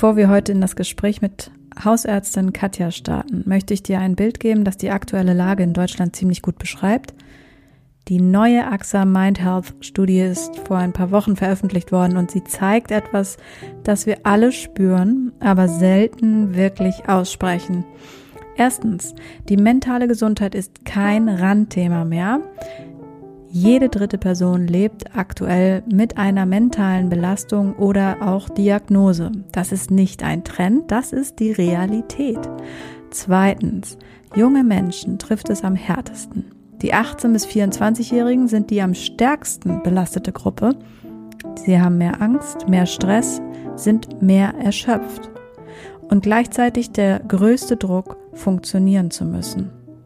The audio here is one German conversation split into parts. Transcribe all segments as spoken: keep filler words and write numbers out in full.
Bevor wir heute in das Gespräch mit Hausärztin Katja starten, möchte ich dir ein Bild geben, das die aktuelle Lage in Deutschland ziemlich gut beschreibt. Die neue A X A Mind Health Studie ist vor ein paar Wochen veröffentlicht worden und sie zeigt etwas, das wir alle spüren, aber selten wirklich aussprechen. Erstens, die mentale Gesundheit ist kein Randthema mehr. Jede dritte Person lebt aktuell mit einer mentalen Belastung oder auch Diagnose. Das ist nicht ein Trend, das ist die Realität. Zweitens, junge Menschen trifft es am härtesten. Die achtzehn- bis vierundzwanzigjährigen sind die am stärksten belastete Gruppe. Sie haben mehr Angst, mehr Stress, sind mehr erschöpft. Und gleichzeitig der größte Druck, funktionieren zu müssen.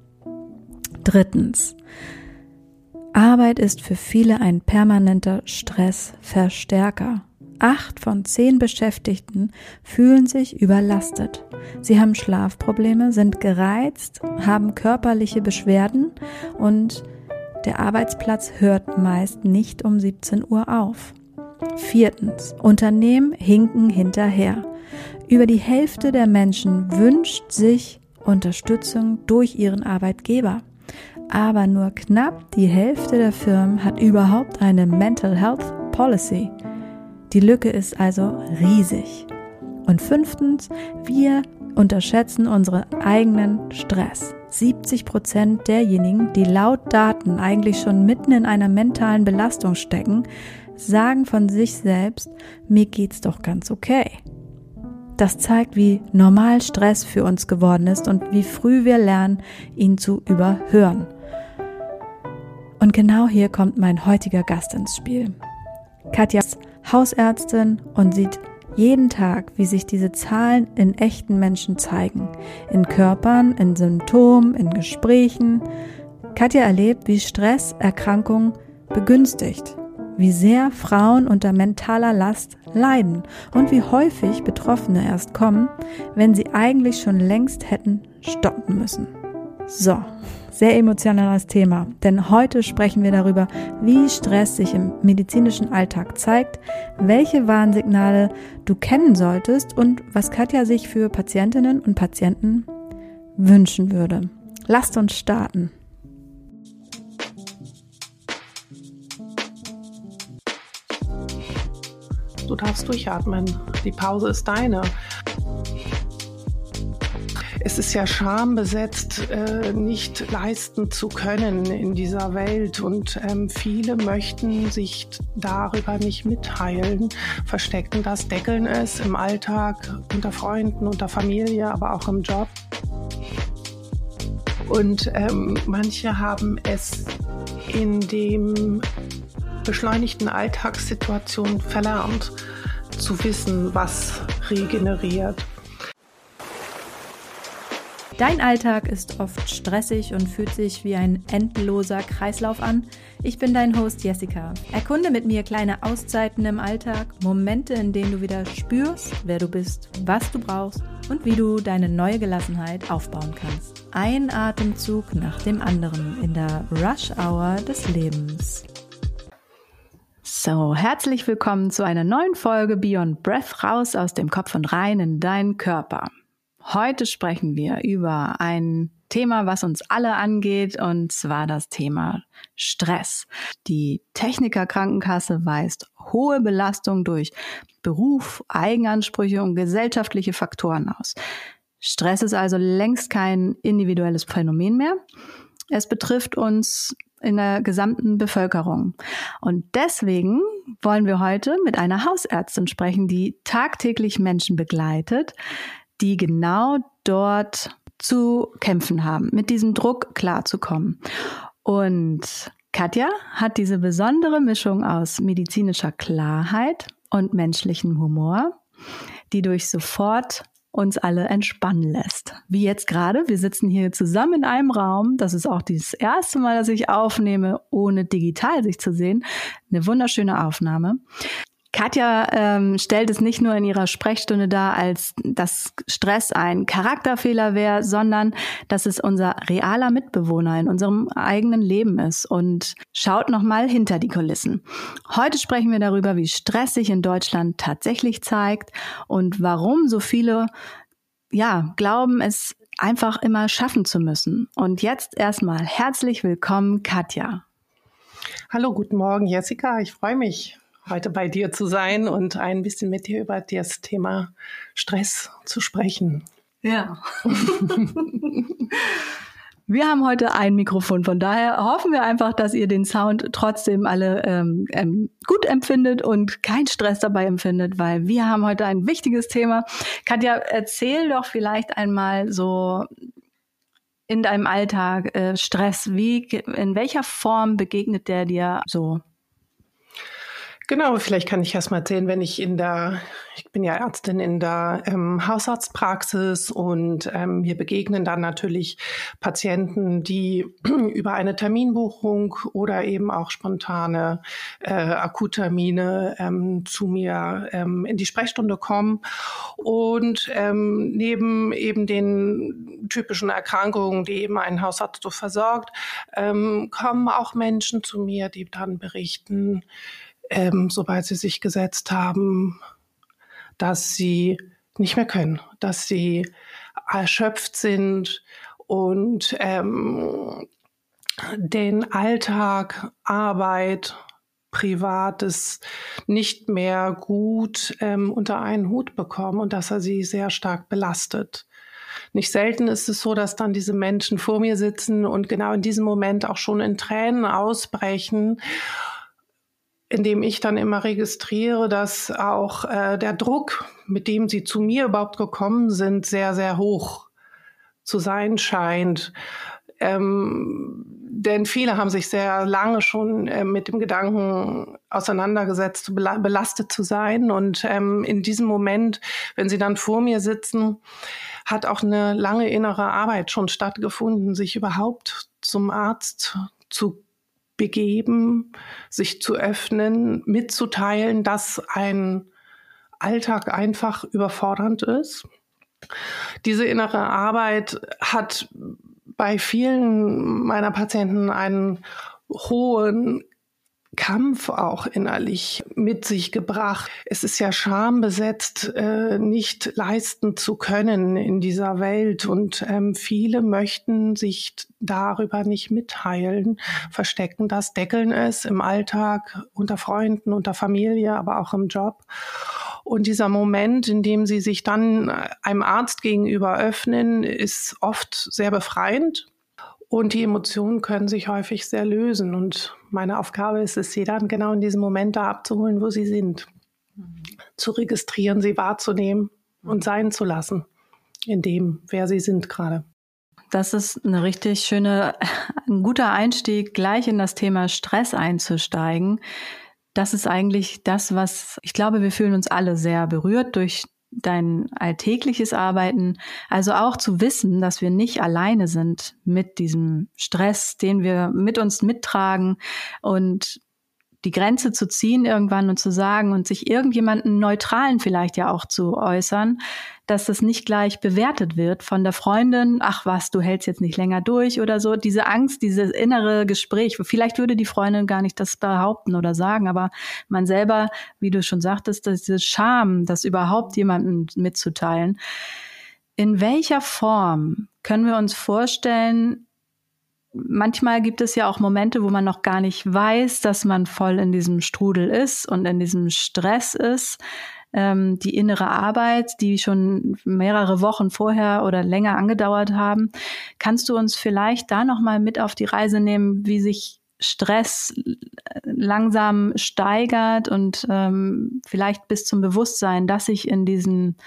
Drittens, Arbeit ist für viele ein permanenter Stressverstärker. Acht von zehn Beschäftigten fühlen sich überlastet. Sie haben Schlafprobleme, sind gereizt, haben körperliche Beschwerden und der Arbeitsplatz hört meist nicht um siebzehn Uhr auf. Viertens, Unternehmen hinken hinterher. Über die Hälfte der Menschen wünscht sich Unterstützung durch ihren Arbeitgeber. Aber nur knapp die Hälfte der Firmen hat überhaupt eine Mental Health Policy. Die Lücke ist also riesig. Und fünftens, wir unterschätzen unseren eigenen Stress. siebzig Prozent derjenigen, die laut Daten eigentlich schon mitten in einer mentalen Belastung stecken, sagen von sich selbst, mir geht's doch ganz okay. Das zeigt, wie normal Stress für uns geworden ist und wie früh wir lernen, ihn zu überhören. Und genau hier kommt mein heutiger Gast ins Spiel. Katja ist Hausärztin und sieht jeden Tag, wie sich diese Zahlen in echten Menschen zeigen. In Körpern, in Symptomen, in Gesprächen. Katja erlebt, wie Stress Erkrankungen begünstigt, wie sehr Frauen unter mentaler Last leiden und wie häufig Betroffene erst kommen, wenn sie eigentlich schon längst hätten stoppen müssen. So, sehr emotionales Thema, denn heute sprechen wir darüber, wie Stress sich im medizinischen Alltag zeigt, welche Warnsignale du kennen solltest und was Katja sich für Patientinnen und Patienten wünschen würde. Lasst uns starten. Du darfst durchatmen. Die Pause ist deine. Es ist ja schambesetzt, äh, nicht leisten zu können in dieser Welt. Und ähm, viele möchten sich darüber nicht mitteilen, verstecken das, deckeln es im Alltag, unter Freunden, unter Familie, aber auch im Job. Und ähm, manche haben es in dem beschleunigten Alltagssituation verlernt, zu wissen, was regeneriert. Dein Alltag ist oft stressig und fühlt sich wie ein endloser Kreislauf an. Ich bin dein Host Jessica. Erkunde mit mir kleine Auszeiten im Alltag, Momente, in denen du wieder spürst, wer du bist, was du brauchst und wie du deine neue Gelassenheit aufbauen kannst. Ein Atemzug nach dem anderen in der Rush-Hour des Lebens. So, herzlich willkommen zu einer neuen Folge Beyond Breath, raus aus dem Kopf und rein in deinen Körper. Heute sprechen wir über ein Thema, was uns alle angeht, und zwar das Thema Stress. Die Techniker Krankenkasse weist hohe Belastung durch Beruf, Eigenansprüche und gesellschaftliche Faktoren aus. Stress ist also längst kein individuelles Phänomen mehr. Es betrifft uns in der gesamten Bevölkerung. Und deswegen wollen wir heute mit einer Hausärztin sprechen, die tagtäglich Menschen begleitet, die genau dort zu kämpfen haben, mit diesem Druck klarzukommen. Und Katja hat diese besondere Mischung aus medizinischer Klarheit und menschlichem Humor, die durch sofort uns alle entspannen lässt. Wie jetzt gerade, wir sitzen hier zusammen in einem Raum. Das ist auch das erste Mal, dass ich aufnehme, ohne digital sich zu sehen. Eine wunderschöne Aufnahme. Katja ähm, stellt es nicht nur in ihrer Sprechstunde dar, als dass Stress ein Charakterfehler wäre, sondern dass es unser realer Mitbewohner in unserem eigenen Leben ist. Und schaut nochmal hinter die Kulissen. Heute sprechen wir darüber, wie Stress sich in Deutschland tatsächlich zeigt und warum so viele ja glauben, es einfach immer schaffen zu müssen. Und jetzt erstmal herzlich willkommen, Katja. Hallo, guten Morgen, Jessica. Ich freue mich, heute bei dir zu sein und ein bisschen mit dir über das Thema Stress zu sprechen. Ja. Wir haben heute ein Mikrofon, von daher hoffen wir einfach, dass ihr den Sound trotzdem alle ähm, ähm, gut empfindet und keinen Stress dabei empfindet, weil wir haben heute ein wichtiges Thema. Katja, erzähl doch vielleicht einmal so in deinem Alltag äh, Stress, wie, in welcher Form begegnet der dir so? Genau, vielleicht kann ich erst mal erzählen, wenn ich in der, ich bin ja Ärztin in der ähm, Hausarztpraxis und ähm, mir begegnen dann natürlich Patienten, die über eine Terminbuchung oder eben auch spontane äh, Akuttermine ähm, zu mir ähm, in die Sprechstunde kommen und ähm, neben eben den typischen Erkrankungen, die eben ein Hausarzt so versorgt, ähm, kommen auch Menschen zu mir, die dann berichten, Ähm, sobald sie sich gesetzt haben, dass sie nicht mehr können, dass sie erschöpft sind und ähm, den Alltag, Arbeit, Privates nicht mehr gut ähm, unter einen Hut bekommen und dass er sie sehr stark belastet. Nicht selten ist es so, dass dann diese Menschen vor mir sitzen und genau in diesem Moment auch schon in Tränen ausbrechen, indem ich dann immer registriere, dass auch äh, der Druck, mit dem sie zu mir überhaupt gekommen sind, sehr, sehr hoch zu sein scheint. Ähm, denn viele haben sich sehr lange schon äh, mit dem Gedanken auseinandergesetzt, bela- belastet zu sein. Und ähm, in diesem Moment, wenn sie dann vor mir sitzen, hat auch eine lange innere Arbeit schon stattgefunden, sich überhaupt zum Arzt zu begeben, sich zu öffnen, mitzuteilen, dass ein Alltag einfach überfordernd ist. Diese innere Arbeit hat bei vielen meiner Patienten einen hohen Kampf auch innerlich mit sich gebracht. Es ist ja schambesetzt, äh, nicht leisten zu können in dieser Welt. Und ähm, viele möchten sich darüber nicht mitteilen, verstecken das, deckeln es im Alltag, unter Freunden, unter Familie, aber auch im Job. Und dieser Moment, in dem sie sich dann einem Arzt gegenüber öffnen, ist oft sehr befreiend. Und die Emotionen können sich häufig sehr lösen. Und meine Aufgabe ist es, sie dann genau in diesem Moment da abzuholen, wo sie sind. Mhm. Zu registrieren, sie wahrzunehmen und sein zu lassen in dem, wer sie sind gerade. Das ist eine richtig schöne, ein guter Einstieg, gleich in das Thema Stress einzusteigen. Das ist eigentlich das, was, ich glaube, wir fühlen uns alle sehr berührt durch dein alltägliches Arbeiten, also auch zu wissen, dass wir nicht alleine sind mit diesem Stress, den wir mit uns mittragen und die Grenze zu ziehen irgendwann und zu sagen und sich irgendjemanden Neutralen vielleicht ja auch zu äußern, dass das nicht gleich bewertet wird von der Freundin, ach was, du hältst jetzt nicht länger durch oder so. Diese Angst, dieses innere Gespräch, vielleicht würde die Freundin gar nicht das behaupten oder sagen, aber man selber, wie du schon sagtest, diese Scham, das überhaupt jemandem mitzuteilen. In welcher Form können wir uns vorstellen, manchmal gibt es ja auch Momente, wo man noch gar nicht weiß, dass man voll in diesem Strudel ist und in diesem Stress ist. Ähm, die innere Arbeit, die schon mehrere Wochen vorher oder länger angedauert haben. Kannst du uns vielleicht da nochmal mit auf die Reise nehmen, wie sich Stress langsam steigert und ähm, vielleicht bis zum Bewusstsein, dass ich in diesem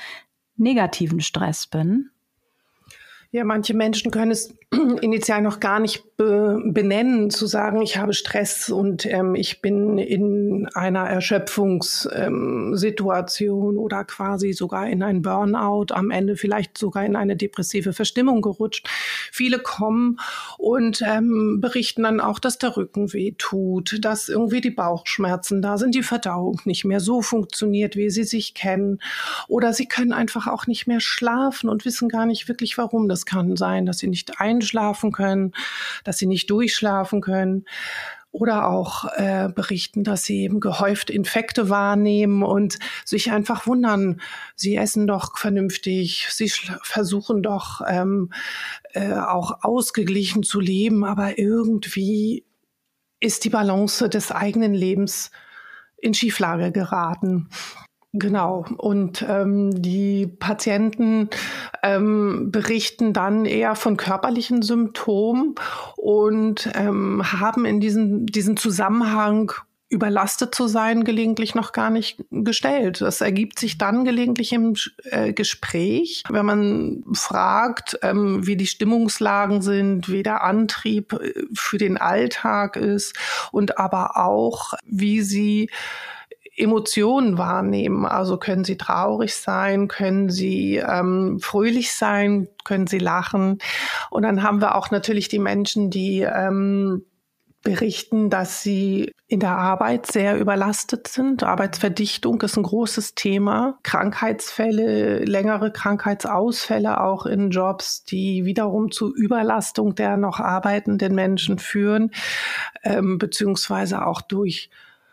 negativen Stress bin? Ja, manche Menschen können es initial noch gar nicht be- benennen, zu sagen, ich habe Stress und ähm, ich bin in einer Erschöpfungssituation ähm, oder quasi sogar in ein Burnout, am Ende vielleicht sogar in eine depressive Verstimmung gerutscht. Viele kommen und ähm, berichten dann auch, dass der Rücken weh tut, dass irgendwie die Bauchschmerzen da sind, die Verdauung nicht mehr so funktioniert, wie sie sich kennen. Oder sie können einfach auch nicht mehr schlafen und wissen gar nicht wirklich, warum. Das kann sein, dass sie nicht einschlafen können, dass sie nicht durchschlafen können. Oder auch äh, berichten, dass sie eben gehäuft Infekte wahrnehmen und sich einfach wundern, sie essen doch vernünftig, sie schla- versuchen doch ähm, äh, auch ausgeglichen zu leben, aber irgendwie ist die Balance des eigenen Lebens in Schieflage geraten. Genau. Und ähm, die Patienten ähm, berichten dann eher von körperlichen Symptomen und ähm, haben in diesen, diesen Zusammenhang überlastet zu sein, gelegentlich noch gar nicht gestellt. Das ergibt sich dann gelegentlich im äh, Gespräch, wenn man fragt, ähm, wie die Stimmungslagen sind, wie der Antrieb für den Alltag ist und aber auch, wie sie Emotionen wahrnehmen. Also können sie traurig sein, können sie ähm, fröhlich sein, können sie lachen. Und dann haben wir auch natürlich die Menschen, die ähm, berichten, dass sie in der Arbeit sehr überlastet sind. Arbeitsverdichtung ist ein großes Thema. Krankheitsfälle, längere Krankheitsausfälle auch in Jobs, die wiederum zu Überlastung der noch arbeitenden Menschen führen, ähm, beziehungsweise auch durch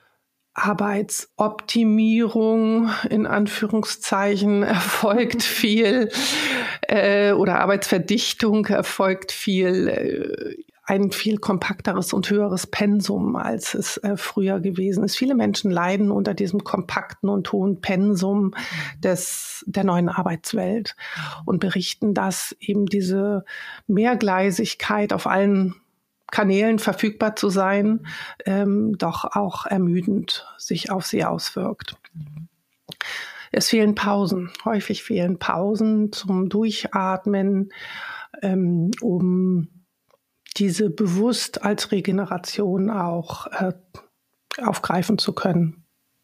Arbeitsoptimierung in Anführungszeichen erfolgt viel äh, oder Arbeitsverdichtung erfolgt viel, äh, ein viel kompakteres und höheres Pensum, als es äh, früher gewesen ist. Viele Menschen leiden unter diesem kompakten und hohen Pensum des, der neuen Arbeitswelt und berichten, dass eben diese Mehrgleisigkeit auf allen Kanälen verfügbar zu sein, ähm, doch auch ermüdend sich auf sie auswirkt. Es fehlen Pausen. Häufig fehlen Pausen zum Durchatmen, ähm, um diese bewusst als Regeneration auch äh, aufgreifen zu können.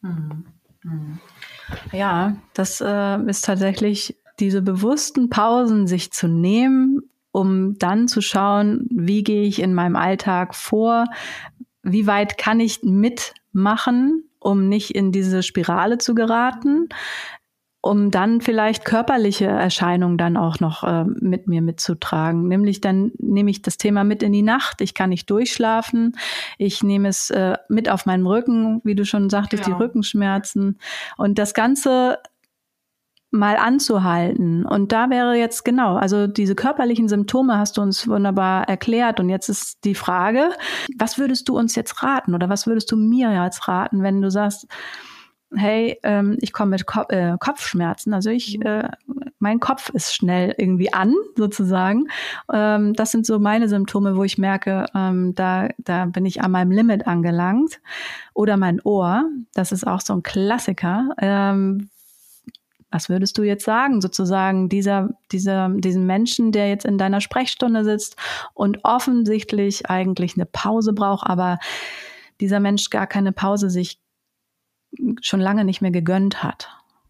Ja, das äh, ist tatsächlich diese bewussten Pausen sich zu nehmen, um dann zu schauen, wie gehe ich in meinem Alltag vor, wie weit kann ich mitmachen, um nicht in diese Spirale zu geraten, um dann vielleicht körperliche Erscheinungen dann auch noch äh, mit mir mitzutragen. Nämlich dann nehme ich das Thema mit in die Nacht, ich kann nicht durchschlafen, ich nehme es äh, mit auf meinen Rücken, wie du schon sagtest, genau. Die Rückenschmerzen und das Ganze mal anzuhalten. Und da wäre jetzt genau, also diese körperlichen Symptome hast du uns wunderbar erklärt. Und jetzt ist die Frage, was würdest du uns jetzt raten oder was würdest du mir jetzt raten, wenn du sagst, hey, ähm, ich komme mit Ko- äh, Kopfschmerzen, also ich, äh, mein Kopf ist schnell irgendwie an, sozusagen. Ähm, das sind so meine Symptome, wo ich merke, ähm, da, da bin ich an meinem Limit angelangt. Oder mein Ohr, das ist auch so ein Klassiker. Ähm, Was würdest du jetzt sagen, sozusagen, dieser, dieser, diesen Menschen, der jetzt in deiner Sprechstunde sitzt und offensichtlich eigentlich eine Pause braucht, aber dieser Mensch gar keine Pause sich schon lange nicht mehr gegönnt hat?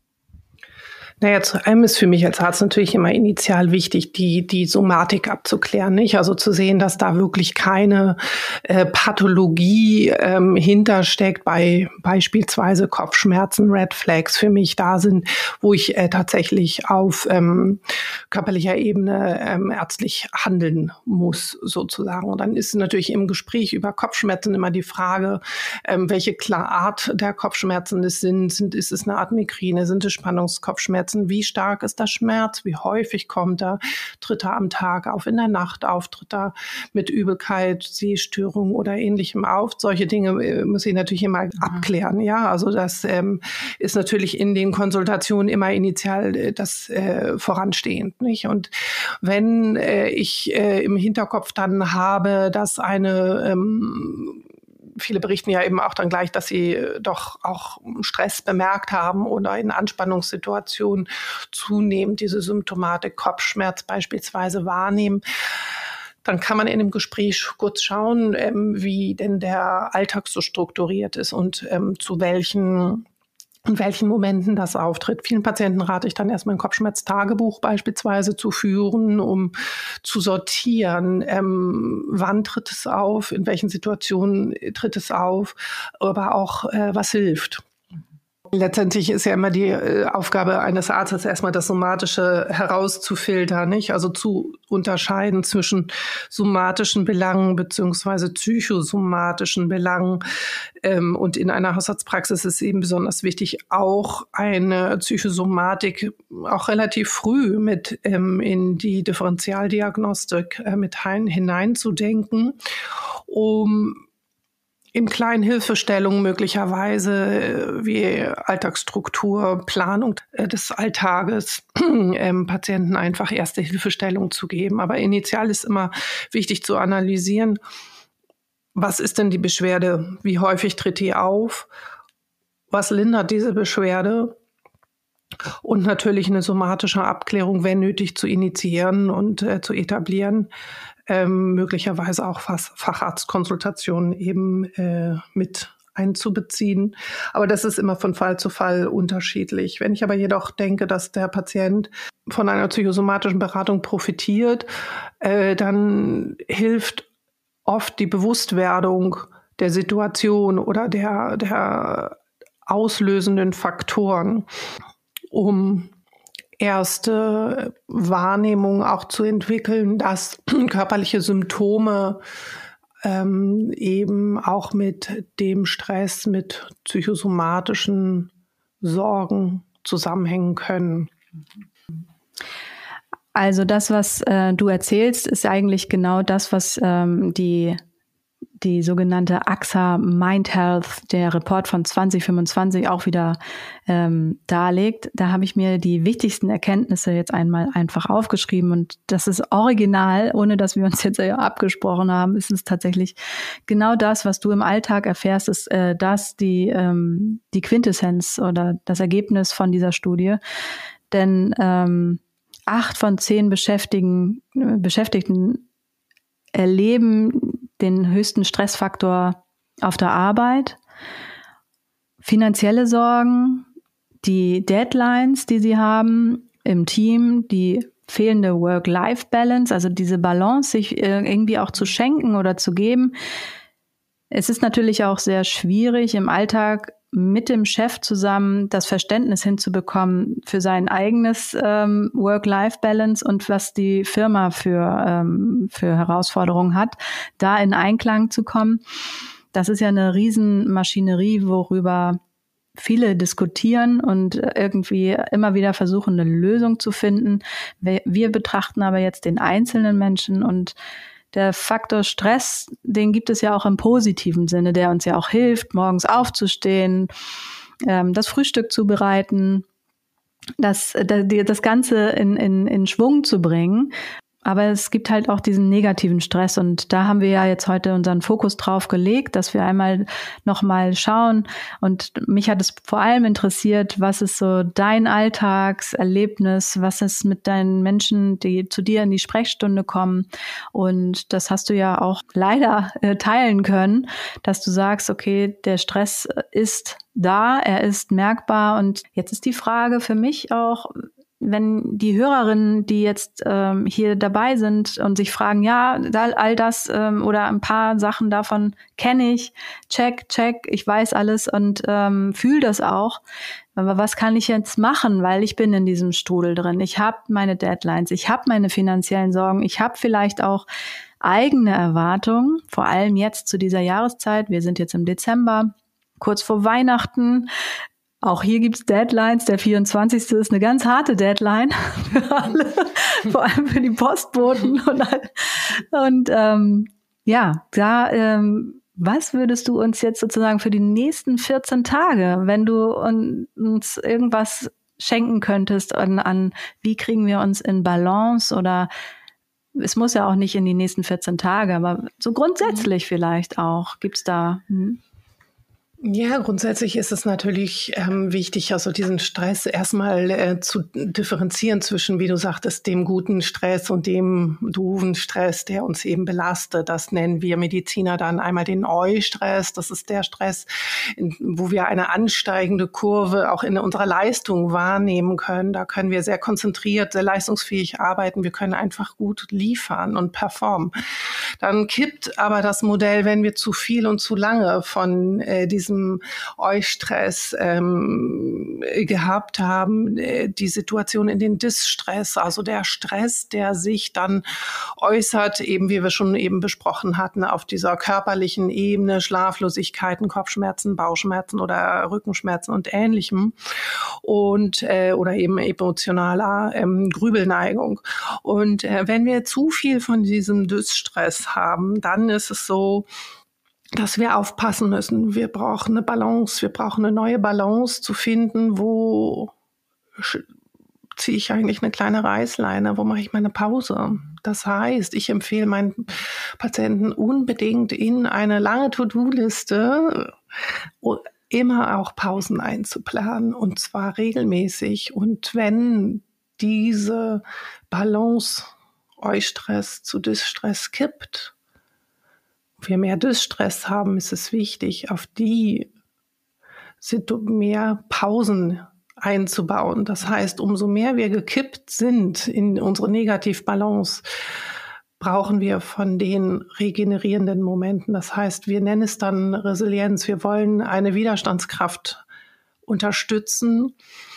Naja, zu einem ist für mich als Arzt natürlich immer initial wichtig, die die Somatik abzuklären, nicht? Also zu sehen, dass da wirklich keine äh, Pathologie ähm, hintersteckt, bei beispielsweise Kopfschmerzen, Red Flags für mich da sind, wo ich äh, tatsächlich auf ähm, körperlicher Ebene ähm, ärztlich handeln muss, sozusagen. Und dann ist natürlich im Gespräch über Kopfschmerzen immer die Frage, ähm, welche Art der Kopfschmerzen es sind. sind. Ist es eine Art Migräne? Sind es Spannungskopfschmerzen? Wie stark ist der Schmerz? Wie häufig kommt er? Tritt er am Tag auf, in der Nacht auf? Tritt er mit Übelkeit, Sehstörung oder Ähnlichem auf? Solche Dinge äh, muss ich natürlich immer mhm. abklären. Ja, also das ähm, ist natürlich in den Konsultationen immer initial äh, das äh, voranstehend, nicht? Und wenn äh, ich äh, im Hinterkopf dann habe, dass eine ähm, viele berichten ja eben auch dann gleich, dass sie doch auch Stress bemerkt haben oder in Anspannungssituationen zunehmend diese Symptomatik Kopfschmerz beispielsweise wahrnehmen. dann kann man in dem Gespräch kurz schauen, ähm, wie denn der Alltag so strukturiert ist und ähm, zu welchen in welchen Momenten das auftritt. Vielen Patienten rate ich dann erstmal ein Kopfschmerztagebuch beispielsweise zu führen, um zu sortieren, ähm, wann tritt es auf, in welchen Situationen tritt es auf, aber auch äh, was hilft. Letztendlich ist ja immer die äh, Aufgabe eines Arztes, erstmal das Somatische herauszufiltern, nicht? Also zu unterscheiden zwischen somatischen Belangen beziehungsweise psychosomatischen Belangen. Ähm, und in einer Hausarztpraxis ist eben besonders wichtig, auch eine Psychosomatik auch relativ früh mit ähm, in die Differentialdiagnostik äh, mit hein- hineinzudenken, um in kleinen Hilfestellungen möglicherweise wie Alltagsstruktur, Planung des Alltages ähm, Patienten einfach erste Hilfestellung zu geben. Aber initial ist immer wichtig zu analysieren, was ist denn die Beschwerde, wie häufig tritt die auf, was lindert diese Beschwerde und natürlich eine somatische Abklärung, wenn nötig, zu initiieren und äh, zu etablieren. Ähm, möglicherweise auch Fach- Facharztkonsultationen eben äh, mit einzubeziehen. Aber das ist immer von Fall zu Fall unterschiedlich. Wenn ich aber jedoch denke, dass der Patient von einer psychosomatischen Beratung profitiert, äh, dann hilft oft die Bewusstwerdung der Situation oder der, der auslösenden Faktoren, um erste Wahrnehmung auch zu entwickeln, dass körperliche Symptome ähm, eben auch mit dem Stress, mit psychosomatischen Sorgen zusammenhängen können. Also das, was äh, du erzählst, ist eigentlich genau das, was ähm, die die sogenannte A X A Mind Health, der Report von zwanzig fünfundzwanzig auch wieder ähm, darlegt. Da habe ich mir die wichtigsten Erkenntnisse jetzt einmal einfach aufgeschrieben und das ist original, ohne dass wir uns jetzt ja abgesprochen haben, ist es tatsächlich genau das, was du im Alltag erfährst, ist äh, das die ähm, die Quintessenz oder das Ergebnis von dieser Studie. Denn ähm, acht von zehn Beschäftigten, äh, Beschäftigten erleben den höchsten Stressfaktor auf der Arbeit, finanzielle Sorgen, die Deadlines, die sie haben im Team, die fehlende Work-Life-Balance, also diese Balance, sich irgendwie auch zu schenken oder zu geben. Es ist natürlich auch sehr schwierig, im Alltag mit dem Chef zusammen das Verständnis hinzubekommen für sein eigenes ähm, Work-Life-Balance und was die Firma für, ähm, für Herausforderungen hat, da in Einklang zu kommen. Das ist ja eine Riesenmaschinerie, worüber viele diskutieren und irgendwie immer wieder versuchen, eine Lösung zu finden. Wir betrachten aber jetzt den einzelnen Menschen und der Faktor Stress, den gibt es ja auch im positiven Sinne, der uns ja auch hilft, morgens aufzustehen, ähm, das Frühstück zu bereiten, das, das, das Ganze in, in, in Schwung zu bringen. Aber es gibt halt auch diesen negativen Stress und da haben wir ja jetzt heute unseren Fokus drauf gelegt, dass wir einmal nochmal schauen und mich hat es vor allem interessiert, was ist so dein Alltagserlebnis, was ist mit deinen Menschen, die zu dir in die Sprechstunde kommen und das hast du ja auch leider äh, teilen können, dass du sagst, okay, der Stress ist da, er ist merkbar und jetzt ist die Frage für mich auch, wenn die Hörerinnen, die jetzt ähm, hier dabei sind und sich fragen, ja, all das ähm, oder ein paar Sachen davon kenne ich, check, check, ich weiß alles und ähm, fühle das auch. Aber was kann ich jetzt machen, weil ich bin in diesem Strudel drin. Ich habe meine Deadlines, ich habe meine finanziellen Sorgen, ich habe vielleicht auch eigene Erwartungen, vor allem jetzt zu dieser Jahreszeit. Wir sind jetzt im Dezember, kurz vor Weihnachten. Auch hier gibt's Deadlines. Der vierundzwanzigste ist eine ganz harte Deadline für alle, vor allem für die Postboten. Und, und ähm, ja, da, ähm, was würdest du uns jetzt sozusagen für die nächsten vierzehn Tage, wenn du uns irgendwas schenken könntest an, an wie kriegen wir uns in Balance oder es muss ja auch nicht in die nächsten vierzehn Tage, aber so grundsätzlich vielleicht auch. Gibt's da... Hm? Ja, grundsätzlich ist es natürlich ähm, wichtig, also diesen Stress erstmal äh, zu differenzieren zwischen, wie du sagtest, dem guten Stress und dem doofen Stress, der uns eben belastet. Das nennen wir Mediziner dann einmal den Eu-Stress. Das ist der Stress, in, wo wir eine ansteigende Kurve auch in unserer Leistung wahrnehmen können. Da können wir sehr konzentriert, sehr leistungsfähig arbeiten. Wir können einfach gut liefern und performen. Dann kippt aber das Modell, wenn wir zu viel und zu lange von äh, diesem Eustress ähm, gehabt haben, äh, die Situation in den Distress, also der Stress, der sich dann äußert, eben wie wir schon eben besprochen hatten, auf dieser körperlichen Ebene, Schlaflosigkeiten, Kopfschmerzen, Bauchschmerzen oder Rückenschmerzen und Ähnlichem und äh, oder eben emotionaler ähm, Grübelneigung. Und äh, wenn wir zu viel von diesem Distress haben, dann ist es so, dass wir aufpassen müssen. Wir brauchen eine Balance, wir brauchen eine neue Balance zu finden, wo ziehe ich eigentlich eine kleine Reißleine, wo mache ich meine Pause. Das heißt, ich empfehle meinen Patienten unbedingt in eine lange To-Do-Liste immer auch Pausen einzuplanen, und zwar regelmäßig. Und wenn diese Balance Eustress zu Distress kippt, wir mehr Distress haben, ist es wichtig, auf die mehr Pausen einzubauen. Das heißt, umso mehr wir gekippt sind in unsere Negativbalance, brauchen wir von den regenerierenden Momenten. Das heißt, wir nennen es dann Resilienz. Wir wollen eine Widerstandskraft unterstützen,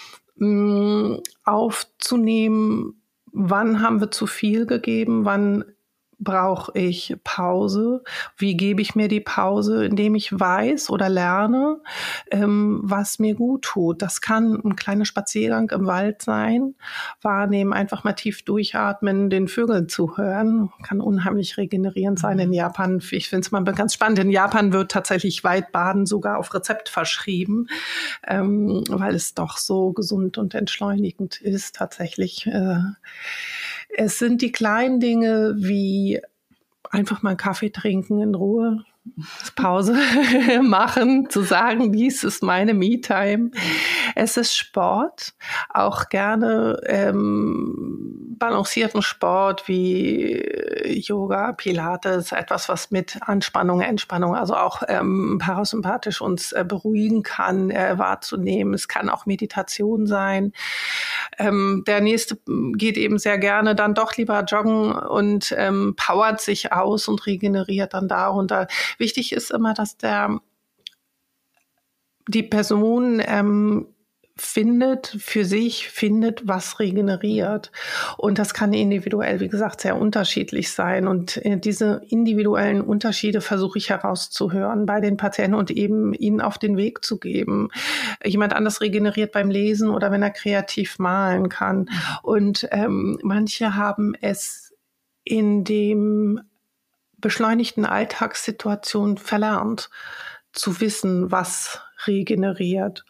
aufzunehmen, wann haben wir zu viel gegeben, wann brauche ich Pause? Wie gebe ich mir die Pause, indem ich weiß oder lerne, ähm, was mir gut tut? Das kann ein kleiner Spaziergang im Wald sein, wahrnehmen, einfach mal tief durchatmen, den Vögeln zuhören, kann unheimlich regenerierend sein in Japan. Ich finde es mal ganz spannend. In Japan wird tatsächlich Waldbaden sogar auf Rezept verschrieben, ähm, weil es doch so gesund und entschleunigend ist tatsächlich. Äh, Es sind die kleinen Dinge wie einfach mal einen Kaffee trinken in Ruhe, Pause machen, zu sagen, dies ist meine Me-Time. Es ist Sport, auch gerne ähm, balancierten Sport wie Yoga, Pilates, etwas, was mit Anspannung, Entspannung, also auch ähm, parasympathisch uns äh, beruhigen kann, äh, wahrzunehmen. Es kann auch Meditation sein. Ähm, der nächste geht eben sehr gerne dann doch lieber joggen und ähm, powert sich aus und regeneriert dann darunter. Wichtig ist immer, dass der die Person ähm, findet, für sich findet, was regeneriert. Und das kann individuell, wie gesagt, sehr unterschiedlich sein. Und äh, diese individuellen Unterschiede versuche ich herauszuhören bei den Patienten und eben ihnen auf den Weg zu geben. Jemand anders regeneriert beim Lesen oder wenn er kreativ malen kann. Und ähm, manche haben es in dem beschleunigten Alltagssituation verlernt, zu wissen, was regeneriert.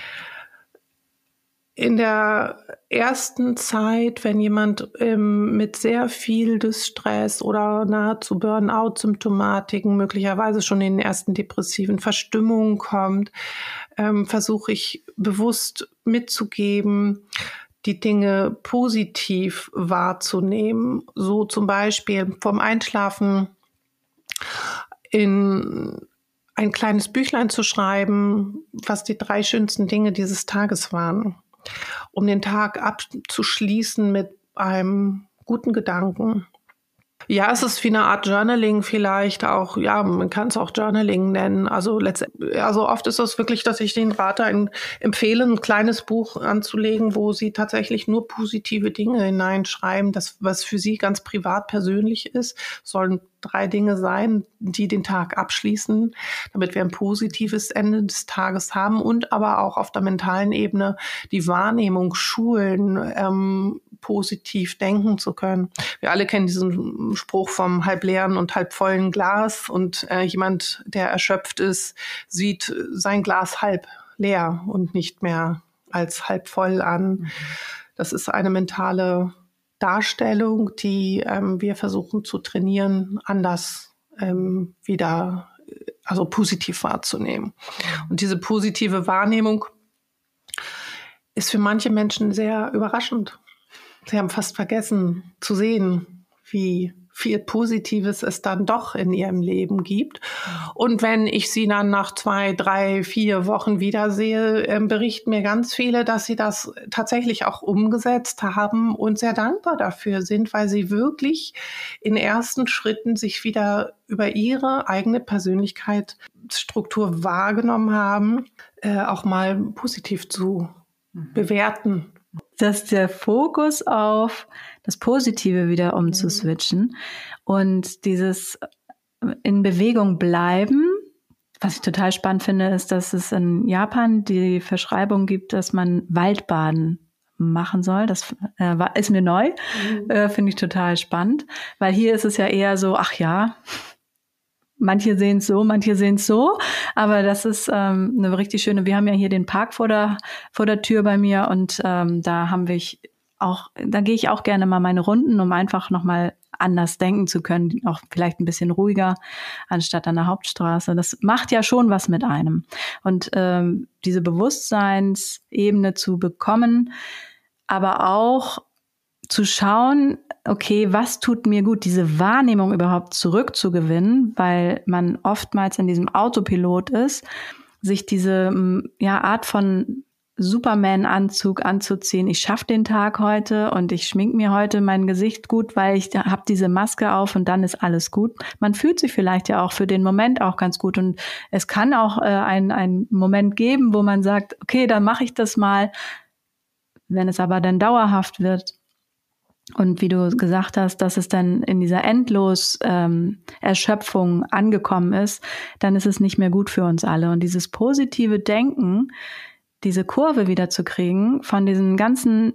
In der ersten Zeit, wenn jemand ähm, mit sehr viel Distress oder nahezu Burnout-Symptomatiken, möglicherweise schon in den ersten depressiven Verstimmungen kommt, ähm, versuche ich bewusst mitzugeben, die Dinge positiv wahrzunehmen. So zum Beispiel vom Einschlafen in ein kleines Büchlein zu schreiben, was die drei schönsten Dinge dieses Tages waren, um den Tag abzuschließen mit einem guten Gedanken. Ja, es ist wie eine Art Journaling vielleicht auch, ja, man kann es auch Journaling nennen. Also letztendlich, also oft ist es wirklich, dass ich den Rater ein, empfehle, ein kleines Buch anzulegen, wo sie tatsächlich nur positive Dinge hineinschreiben, das, was für sie ganz privat persönlich ist, sollen drei Dinge sein, die den Tag abschließen, damit wir ein positives Ende des Tages haben und aber auch auf der mentalen Ebene die Wahrnehmung schulen, ähm, positiv denken zu können. Wir alle kennen diesen Spruch vom halb leeren und halb vollen Glas und äh, jemand, der erschöpft ist, sieht sein Glas halb leer und nicht mehr als halb voll an. Das ist eine mentale Darstellung, die ähm, wir versuchen zu trainieren, anders ähm, wieder also positiv wahrzunehmen. Und diese positive Wahrnehmung ist für manche Menschen sehr überraschend. Sie haben fast vergessen zu sehen, wie viel Positives es dann doch in ihrem Leben gibt. Und wenn ich sie dann nach zwei, drei, vier Wochen wiedersehe, äh, berichten mir ganz viele, dass sie das tatsächlich auch umgesetzt haben und sehr dankbar dafür sind, weil sie wirklich in ersten Schritten sich wieder über ihre eigene Persönlichkeitsstruktur wahrgenommen haben, äh, auch mal positiv zu bewerten. Dass der Fokus auf das Positive wieder umzuswitchen und dieses in Bewegung bleiben. Was ich total spannend finde, ist, dass es in Japan die Verschreibung gibt, dass man Waldbaden machen soll. Das äh, war, ist mir neu, mhm. äh, finde ich total spannend, weil hier ist es ja eher so, ach ja, manche sehen es so, manche sehen es so, aber das ist ähm, eine richtig schöne, wir haben ja hier den Park vor der, vor der Tür bei mir und ähm, da haben wir auch, da gehe ich auch gerne mal meine Runden, um einfach nochmal anders denken zu können, auch vielleicht ein bisschen ruhiger, anstatt an der Hauptstraße. Das macht ja schon was mit einem. Und ähm, diese Bewusstseinsebene zu bekommen, aber auch zu schauen, okay, was tut mir gut, diese Wahrnehmung überhaupt zurückzugewinnen, weil man oftmals in diesem Autopilot ist, sich diese ja, Art von Superman-Anzug anzuziehen. Ich schaffe den Tag heute und ich schmink mir heute mein Gesicht gut, weil ich habe diese Maske auf und dann ist alles gut. Man fühlt sich vielleicht ja auch für den Moment auch ganz gut und es kann auch äh, ein, ein Moment geben, wo man sagt, okay, dann mache ich das mal. Wenn es aber dann dauerhaft wird, und wie du gesagt hast, dass es dann in dieser endlos ähm, Erschöpfung angekommen ist, dann ist es nicht mehr gut für uns alle. Und dieses positive Denken, diese Kurve wieder zu kriegen, von diesem ganzen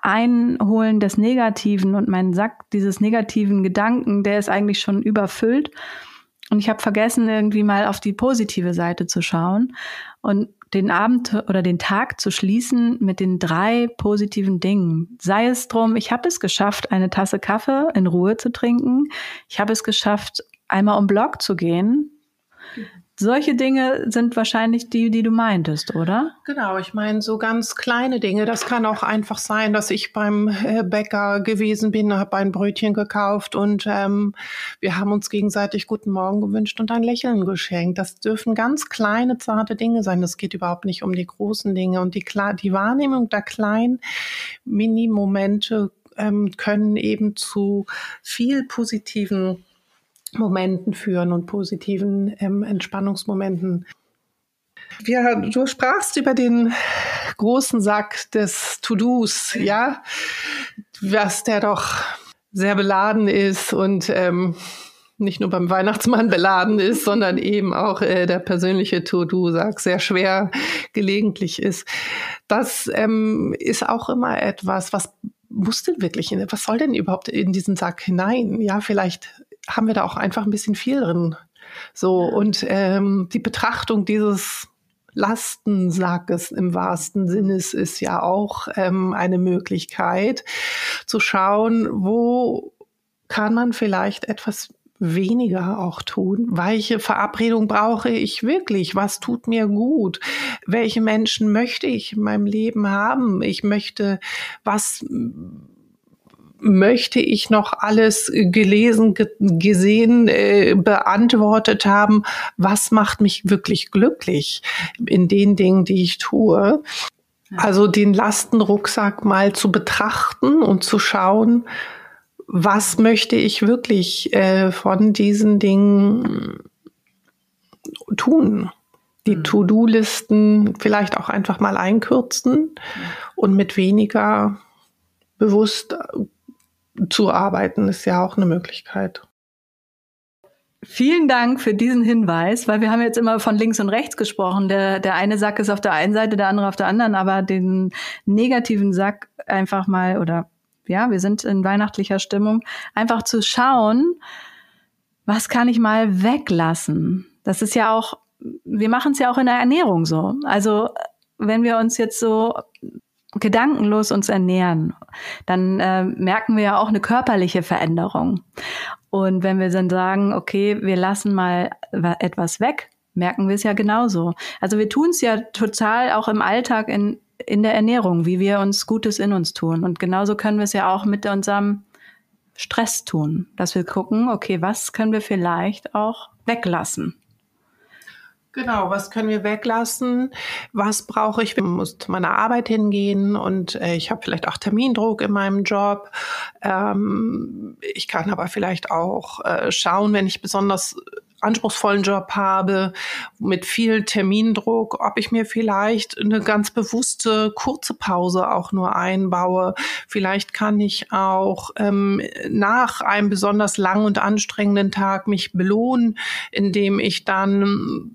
Einholen des Negativen und meinen Sack dieses negativen Gedanken, der ist eigentlich schon überfüllt. Und ich habe vergessen, irgendwie mal auf die positive Seite zu schauen und den Abend oder den Tag zu schließen mit den drei positiven Dingen. Sei es drum, ich habe es geschafft, eine Tasse Kaffee in Ruhe zu trinken. Ich habe es geschafft, einmal um Block zu gehen. Mhm. Solche Dinge sind wahrscheinlich die, die du meintest, oder? Genau, ich meine so ganz kleine Dinge. Das kann auch einfach sein, dass ich beim äh, Bäcker gewesen bin, habe ein Brötchen gekauft und ähm, wir haben uns gegenseitig guten Morgen gewünscht und ein Lächeln geschenkt. Das dürfen ganz kleine, zarte Dinge sein. Es geht überhaupt nicht um die großen Dinge. Und die, die Wahrnehmung der kleinen Mini-Momente ähm, können eben zu viel positiven Momenten führen und positiven ähm, Entspannungsmomenten. Wir, du sprachst über den großen Sack des To-Dos, ja, was der doch sehr beladen ist und ähm, nicht nur beim Weihnachtsmann beladen ist, sondern eben auch äh, der persönliche To-Do-Sack sehr schwer gelegentlich ist. Das ähm, ist auch immer etwas, was muss denn wirklich, in, was soll denn überhaupt in diesen Sack hinein? Ja, vielleicht haben wir da auch einfach ein bisschen viel drin. So, und ähm, die Betrachtung dieses Lastensackes im wahrsten Sinne ist ja auch ähm, eine Möglichkeit zu schauen, wo kann man vielleicht etwas weniger auch tun? Welche Verabredung brauche ich wirklich? Was tut mir gut? Welche Menschen möchte ich in meinem Leben haben? Ich möchte, was möchte ich noch alles gelesen, ge- gesehen, äh, beantwortet haben? Was macht mich wirklich glücklich in den Dingen, die ich tue? Also den Lastenrucksack mal zu betrachten und zu schauen, was möchte ich wirklich äh, von diesen Dingen tun? Die mhm. To-Do-Listen vielleicht auch einfach mal einkürzen und mit weniger bewusst zu arbeiten, ist ja auch eine Möglichkeit. Vielen Dank für diesen Hinweis, weil wir haben jetzt immer von links und rechts gesprochen. Der, der eine Sack ist auf der einen Seite, der andere auf der anderen, aber den negativen Sack einfach mal, oder ja, wir sind in weihnachtlicher Stimmung, einfach zu schauen, was kann ich mal weglassen? Das ist ja auch, wir machen es ja auch in der Ernährung so. Also wenn wir uns jetzt so gedankenlos uns ernähren, dann äh, merken wir ja auch eine körperliche Veränderung. Und wenn wir dann sagen, okay, wir lassen mal etwas weg, merken wir es ja genauso. Also wir tun es ja total auch im Alltag in, in der Ernährung, wie wir uns Gutes in uns tun. Und genauso können wir es ja auch mit unserem Stress tun, dass wir gucken, okay, was können wir vielleicht auch weglassen? Genau, was können wir weglassen? Was brauche ich? Ich muss zu meiner Arbeit hingehen und äh, ich habe vielleicht auch Termindruck in meinem Job. Ähm, ich kann aber vielleicht auch äh, schauen, wenn ich besonders anspruchsvollen Job habe, mit viel Termindruck, ob ich mir vielleicht eine ganz bewusste kurze Pause auch nur einbaue. Vielleicht kann ich auch ähm, nach einem besonders langen und anstrengenden Tag mich belohnen, indem ich dann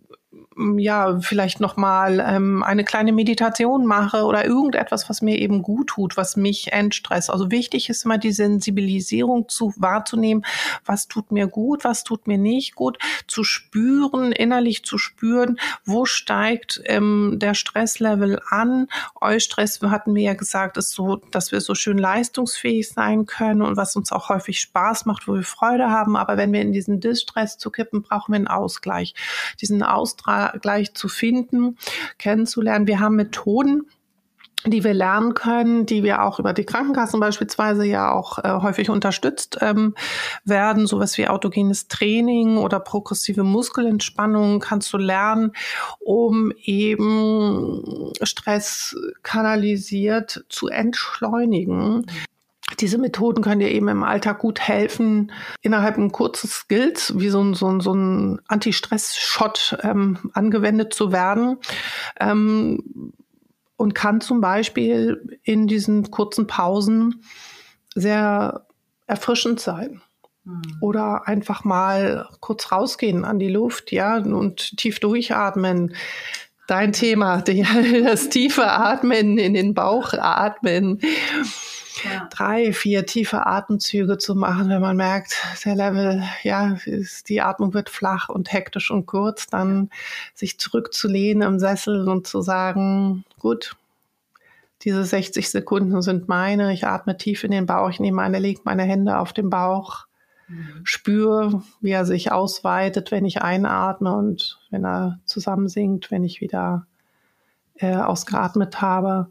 ja, vielleicht nochmal ähm, eine kleine Meditation mache oder irgendetwas, was mir eben gut tut, was mich entstresst. Also wichtig ist immer die Sensibilisierung zu wahrzunehmen, was tut mir gut, was tut mir nicht gut, zu spüren, innerlich zu spüren, wo steigt ähm, der Stresslevel an. Eustress, hatten wir ja gesagt, ist so, dass wir so schön leistungsfähig sein können und was uns auch häufig Spaß macht, wo wir Freude haben. Aber wenn wir in diesen Distress zu kippen, brauchen wir einen Ausgleich. Diesen Ausgleich gleich zu finden, kennenzulernen. Wir haben Methoden, die wir lernen können, die wir auch über die Krankenkassen beispielsweise ja auch äh, häufig unterstützt ähm, werden. Sowas wie autogenes Training oder progressive Muskelentspannung kannst du lernen, um eben Stress kanalisiert zu entschleunigen. Diese Methoden können dir eben im Alltag gut helfen, innerhalb ein kurzes Skills, wie so ein, so ein, so ein Anti-Stress-Shot ähm, angewendet zu werden. Ähm, und kann zum Beispiel in diesen kurzen Pausen sehr erfrischend sein. Mhm. Oder einfach mal kurz rausgehen an die Luft, ja, und tief durchatmen. Dein Thema, die, das tiefe Atmen, in den Bauch atmen. Ja. Drei, vier tiefe Atemzüge zu machen, wenn man merkt, der Level, ja, ist, die Atmung wird flach und hektisch und kurz, dann sich zurückzulehnen im Sessel und zu sagen, gut, diese sechzig Sekunden sind meine, ich atme tief in den Bauch, ich nehme meine, lege meine Hände auf den Bauch, mhm. spüre, wie er sich ausweitet, wenn ich einatme und wenn er zusammensinkt, wenn ich wieder äh, ausgeatmet habe.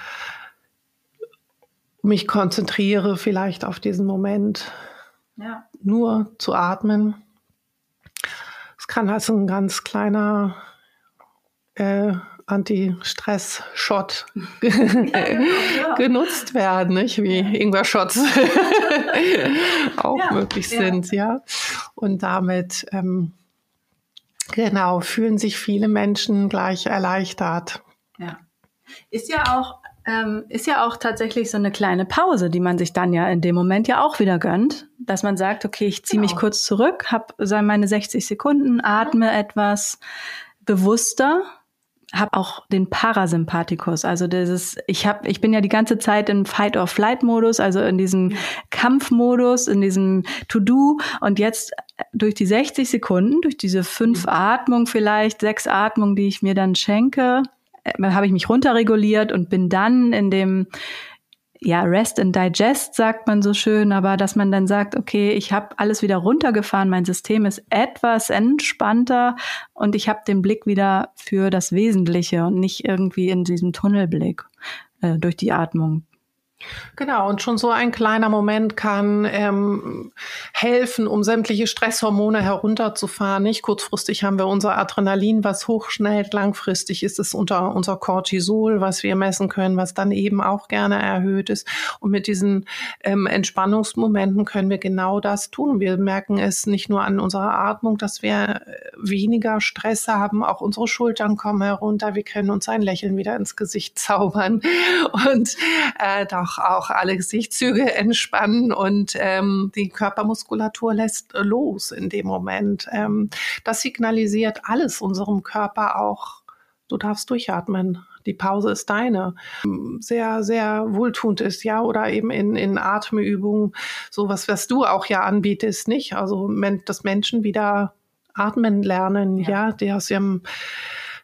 Mich konzentriere vielleicht auf diesen Moment, ja. nur zu atmen. Es kann als ein ganz kleiner äh, Anti-Stress-Shot ja, ja. genutzt werden, nicht? Wie ja. Ingwer-Shots auch ja, möglich sind, ja. ja. Und damit ähm, genau fühlen sich viele Menschen gleich erleichtert. Ja, ist ja auch Ähm, ist ja auch tatsächlich so eine kleine Pause, die man sich dann ja in dem Moment ja auch wieder gönnt, dass man sagt, okay, ich ziehe genau. mich kurz zurück, habe meine sechzig Sekunden, atme mhm. etwas bewusster, habe auch den Parasympathikus, also dieses, ich habe, ich bin ja die ganze Zeit im Fight-or-Flight-Modus, also in diesem mhm. Kampfmodus, in diesem To-Do und jetzt durch die sechzig Sekunden, durch diese fünf mhm. Atmungen vielleicht, sechs Atmungen, die ich mir dann schenke, habe ich mich runterreguliert und bin dann in dem, ja, Rest and Digest, sagt man so schön, aber dass man dann sagt, okay, ich habe alles wieder runtergefahren, mein System ist etwas entspannter und ich habe den Blick wieder für das Wesentliche und nicht irgendwie in diesem Tunnelblick äh, durch die Atmung. Genau, und schon so ein kleiner Moment kann ähm, helfen, um sämtliche Stresshormone herunterzufahren. Nicht kurzfristig haben wir unser Adrenalin, was hochschnellt, langfristig ist es unter unser Cortisol, was wir messen können, was dann eben auch gerne erhöht ist. Und mit diesen ähm, Entspannungsmomenten können wir genau das tun. Wir merken es nicht nur an unserer Atmung, dass wir weniger Stress haben, auch unsere Schultern kommen herunter, wir können uns ein Lächeln wieder ins Gesicht zaubern und äh, doch auch alle Gesichtszüge entspannen und ähm, die Körpermuskulatur lässt los in dem Moment. Ähm, das signalisiert alles unserem Körper auch, du darfst durchatmen. Die Pause ist deine. Sehr, sehr wohltuend ist, ja, oder eben in, in Atemübungen, sowas, was du auch ja anbietest, nicht? Also, dass Menschen wieder atmen lernen, ja, ja der aus ihrem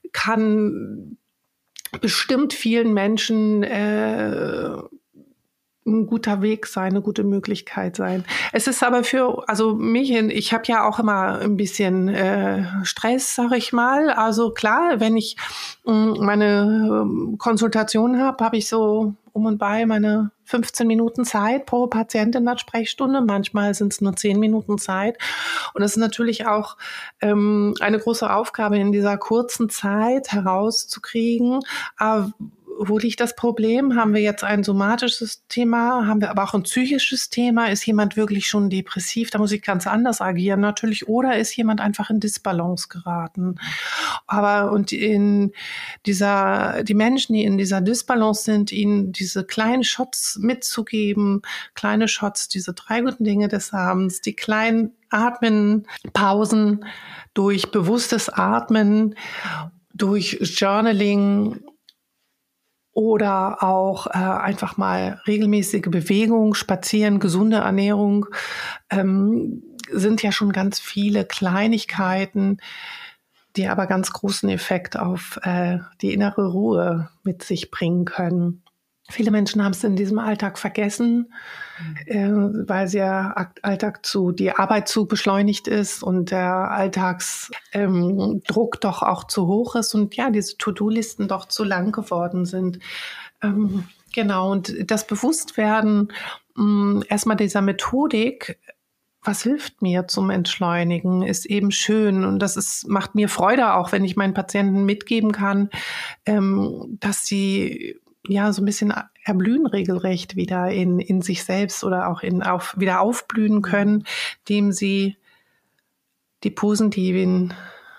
kann bestimmt vielen Menschen äh, ein guter Weg sein, eine gute Möglichkeit sein. Es ist aber für, also mich, ich habe ja auch immer ein bisschen äh, Stress, sag ich mal. Also klar, wenn ich mh, meine äh, Konsultation habe, habe ich so um und bei meine fünfzehn Minuten Zeit pro Patient in der Sprechstunde. Manchmal sind es nur zehn Minuten Zeit. Und das ist natürlich auch ähm, eine große Aufgabe, in dieser kurzen Zeit herauszukriegen, äh, wo liegt das Problem? Haben wir jetzt ein somatisches Thema? Haben wir aber auch ein psychisches Thema? Ist jemand wirklich schon depressiv? Da muss ich ganz anders agieren natürlich. Oder ist jemand einfach in Disbalance geraten? Aber und in dieser, die Menschen, die in dieser Disbalance sind, ihnen diese kleinen Shots mitzugeben, kleine Shots, diese drei guten Dinge des Abends, die kleinen Atmen, Pausen durch bewusstes Atmen, durch Journaling, oder auch äh, einfach mal regelmäßige Bewegung, Spazieren, gesunde Ernährung, ähm, sind ja schon ganz viele Kleinigkeiten, die aber ganz großen Effekt auf äh, die innere Ruhe mit sich bringen können. Viele Menschen haben es in diesem Alltag vergessen, äh, weil der Alltag zu, die Arbeit zu beschleunigt ist und der Alltagsdruck ähm, doch auch zu hoch ist und ja, diese To-Do-Listen doch zu lang geworden sind. Ähm, genau, und das Bewusstwerden mh, erstmal dieser Methodik, was hilft mir zum Entschleunigen, ist eben schön. Und das ist, macht mir Freude auch, wenn ich meinen Patienten mitgeben kann, ähm, dass sie ja so ein bisschen erblühen regelrecht wieder in, in sich selbst oder auch in auf, wieder aufblühen können, indem sie die positiven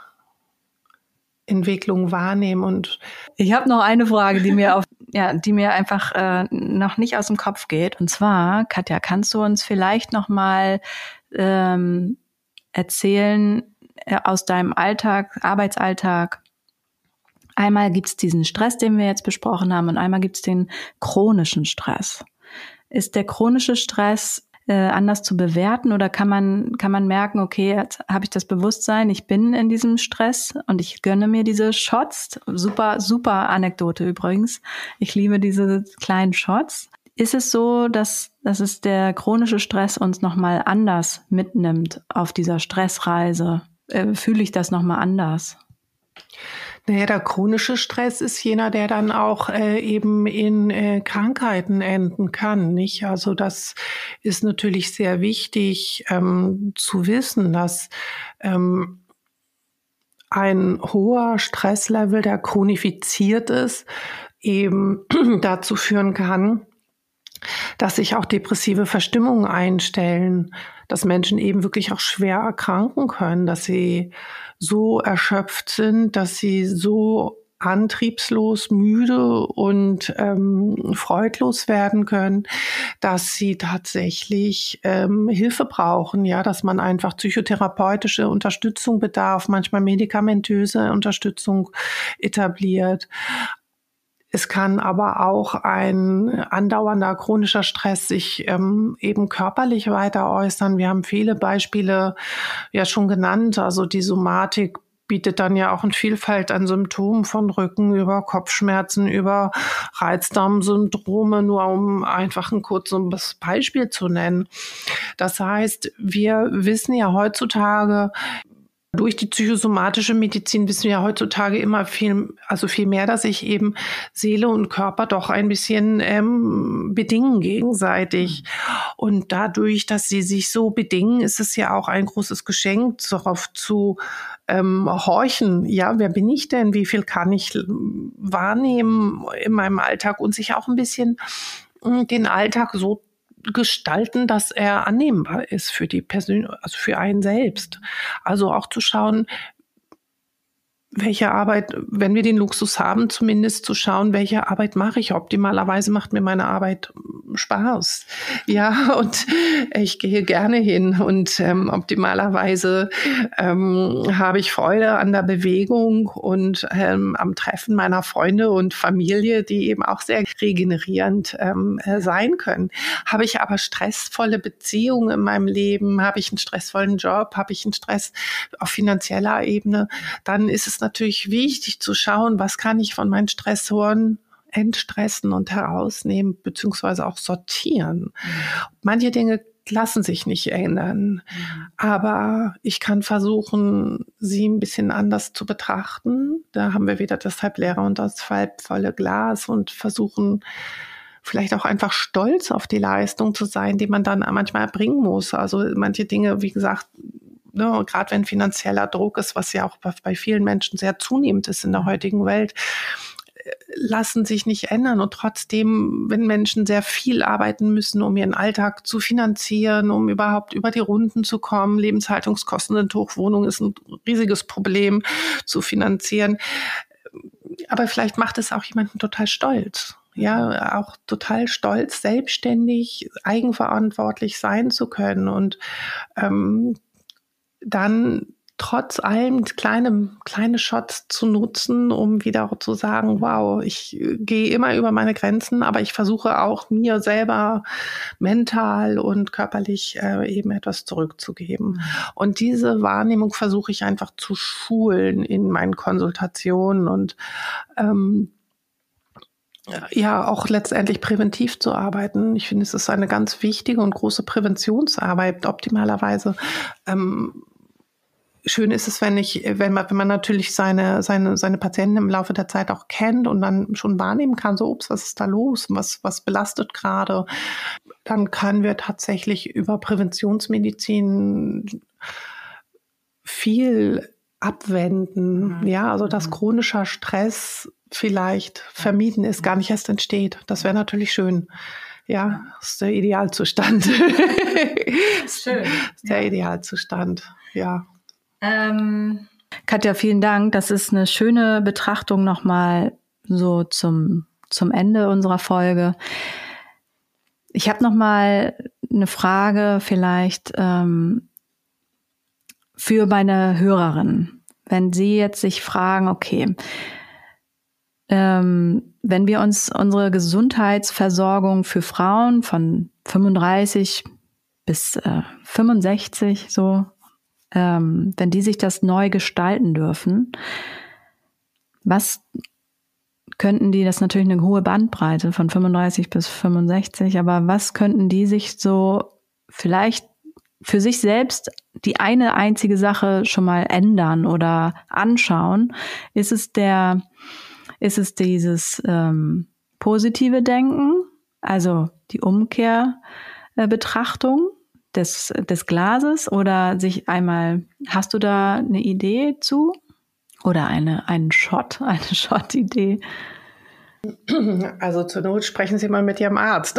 Entwicklungen wahrnehmen. Und ich habe noch eine Frage, die mir auf, ja, die mir einfach äh, noch nicht aus dem Kopf geht. Und zwar, Katja, kannst du uns vielleicht noch mal ähm, erzählen äh, aus deinem Alltag, Arbeitsalltag? Einmal gibt's diesen Stress, den wir jetzt besprochen haben, und einmal gibt's den chronischen Stress. Ist der chronische Stress äh, anders zu bewerten oder kann man kann man merken, okay, jetzt habe ich das Bewusstsein, ich bin in diesem Stress und ich gönne mir diese Shots. Super, super Anekdote übrigens. Ich liebe diese kleinen Shots. Ist es so, dass, dass es der chronische Stress uns nochmal anders mitnimmt auf dieser Stressreise? Äh, fühle ich das nochmal anders? Naja, der chronische Stress ist jener, der dann auch äh, eben in äh, Krankheiten enden kann, nicht? Also das ist natürlich sehr wichtig ähm, zu wissen, dass ähm, ein hoher Stresslevel, der chronifiziert ist, eben dazu führen kann, dass sich auch depressive Verstimmungen einstellen, dass Menschen eben wirklich auch schwer erkranken können, dass sie so erschöpft sind, dass sie so antriebslos, müde und ähm, freudlos werden können, dass sie tatsächlich ähm, Hilfe brauchen, ja, dass man einfach psychotherapeutische Unterstützung bedarf, manchmal medikamentöse Unterstützung etabliert. Es kann aber auch ein andauernder chronischer Stress sich ähm, eben körperlich weiter äußern. Wir haben viele Beispiele ja schon genannt. Also die Somatik bietet dann ja auch eine Vielfalt an Symptomen von Rücken über Kopfschmerzen, über Reizdarmsyndrome, nur um einfach ein kurzes Beispiel zu nennen. Das heißt, wir wissen ja heutzutage, durch die psychosomatische Medizin wissen wir ja heutzutage immer viel, also viel mehr, dass sich eben Seele und Körper doch ein bisschen ähm, bedingen gegenseitig. Und dadurch, dass sie sich so bedingen, ist es ja auch ein großes Geschenk, darauf zu ähm, horchen. Ja, wer bin ich denn? Wie viel kann ich wahrnehmen in meinem Alltag? Und sich auch ein bisschen äh, den Alltag so gestalten, dass er annehmbar ist für die Person, also für einen selbst. Also auch zu schauen, welche Arbeit, wenn wir den Luxus haben, zumindest zu schauen, welche Arbeit mache ich. Optimalerweise macht mir meine Arbeit Spaß. Ja, und ich gehe gerne hin und ähm, optimalerweise ähm, habe ich Freude an der Bewegung und ähm, am Treffen meiner Freunde und Familie, die eben auch sehr regenerierend ähm, sein können. Habe ich aber stressvolle Beziehungen in meinem Leben, habe ich einen stressvollen Job, habe ich einen Stress auf finanzieller Ebene, dann ist es natürlich wichtig zu schauen, was kann ich von meinen Stressoren entstressen und herausnehmen, beziehungsweise auch sortieren. Mhm. Manche Dinge lassen sich nicht ändern, mhm. aber ich kann versuchen, sie ein bisschen anders zu betrachten. Da haben wir wieder das halbleere und das halbvolle Glas und versuchen, vielleicht auch einfach stolz auf die Leistung zu sein, die man dann manchmal erbringen muss. Also manche Dinge, wie gesagt, ne, gerade wenn finanzieller Druck ist, was ja auch bei vielen Menschen sehr zunehmend ist in der heutigen Welt, lassen sich nicht ändern. Und trotzdem, wenn Menschen sehr viel arbeiten müssen, um ihren Alltag zu finanzieren, um überhaupt über die Runden zu kommen, Lebenshaltungskosten sind hoch, Wohnung ist ein riesiges Problem zu finanzieren. Aber vielleicht macht es auch jemanden total stolz. Ja, auch total stolz, selbstständig, eigenverantwortlich sein zu können und ähm, dann trotz allem kleine, kleine Shots zu nutzen, um wieder zu sagen, wow, ich gehe immer über meine Grenzen, aber ich versuche auch mir selber mental und körperlich äh, eben etwas zurückzugeben. Und diese Wahrnehmung versuche ich einfach zu schulen in meinen Konsultationen und ähm, ja, auch letztendlich präventiv zu arbeiten. Ich finde, es ist eine ganz wichtige und große Präventionsarbeit. Optimalerweise ähm, schön ist es, wenn ich, wenn man, wenn man natürlich seine, seine, seine Patienten im Laufe der Zeit auch kennt und dann schon wahrnehmen kann, so, ups, was ist da los? Was, was belastet gerade? Dann können wir tatsächlich über Präventionsmedizin viel abwenden. Mhm. Ja, also dass chronischer Stress vielleicht vermieden ist, gar nicht erst entsteht. Das wäre natürlich schön. Ja, das ist der Idealzustand. Schön. Das ist der ja. Idealzustand, ja. Ähm, Katja, vielen Dank. Das ist eine schöne Betrachtung nochmal so zum, zum Ende unserer Folge. Ich habe nochmal eine Frage vielleicht ähm, für meine Hörerin. Wenn Sie jetzt sich fragen, okay, ähm, wenn wir uns unsere Gesundheitsversorgung für Frauen von fünfunddreißig bis äh, fünfundsechzig so, ähm, wenn die sich das neu gestalten dürfen, was könnten die, das ist natürlich eine hohe Bandbreite von fünfunddreißig bis fünfundsechzig, aber was könnten die sich so vielleicht für sich selbst die eine einzige Sache schon mal ändern oder anschauen? Ist es der Ist es dieses ähm, positive Denken, also die Umkehrbetrachtung äh, des, des Glases, oder sich einmal, hast du da eine Idee zu? Oder eine, einen Shot, eine Shot-Idee? Also zur Not sprechen Sie mal mit Ihrem Arzt,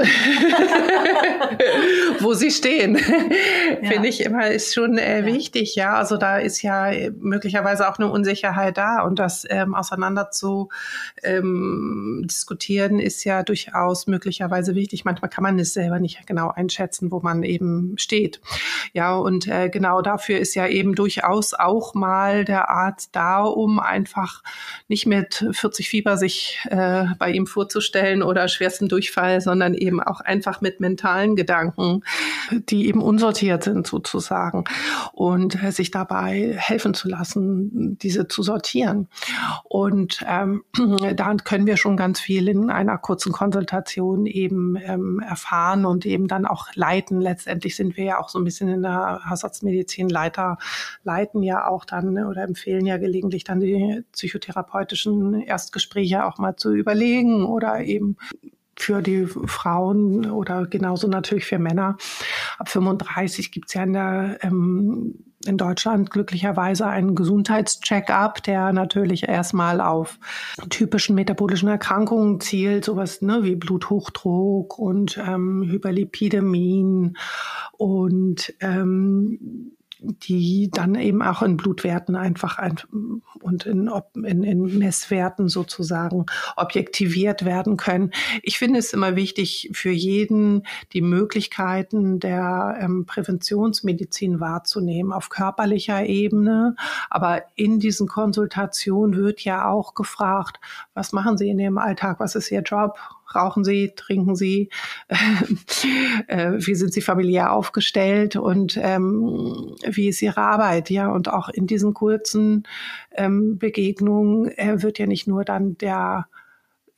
wo Sie stehen. Ja. Finde ich immer, ist schon äh, ja. wichtig. Ja, also da ist ja möglicherweise auch eine Unsicherheit da und das ähm, auseinander zu ähm, diskutieren ist ja durchaus möglicherweise wichtig. Manchmal kann man es selber nicht genau einschätzen, wo man eben steht. Ja, und äh, genau dafür ist ja eben durchaus auch mal der Arzt da, um einfach nicht mit vierzig Fieber sich äh, bei ihm vorzustellen oder schwersten Durchfall, sondern eben auch einfach mit mentalen Gedanken, die eben unsortiert sind sozusagen und äh, sich dabei helfen zu lassen, diese zu sortieren. Und ähm, da können wir schon ganz viel in einer kurzen Konsultation eben ähm, erfahren und eben dann auch leiten. Letztendlich sind wir ja auch so ein bisschen in der Hausarztmedizin Leiter, leiten ja auch dann oder empfehlen ja gelegentlich dann die psychotherapeutischen Erstgespräche auch mal zu überlegen oder eben für die Frauen oder genauso natürlich für Männer. Ab fünfunddreißig gibt es ja in, der, ähm, in Deutschland glücklicherweise einen Gesundheitscheck-up, der natürlich erstmal auf typischen metabolischen Erkrankungen zielt, sowas ne, wie Bluthochdruck und ähm, Hyperlipidämien und ähm, die dann eben auch in Blutwerten einfach ein, und in, in, in Messwerten sozusagen objektiviert werden können. Ich finde es immer wichtig, für jeden die Möglichkeiten der ähm, Präventionsmedizin wahrzunehmen, auf körperlicher Ebene. Aber in diesen Konsultationen wird ja auch gefragt, was machen Sie in Ihrem Alltag, was ist Ihr Job? Rauchen Sie, trinken Sie, äh, wie sind Sie familiär aufgestellt und ähm, wie ist Ihre Arbeit? Ja, und auch in diesen kurzen ähm, Begegnungen äh, wird ja nicht nur dann der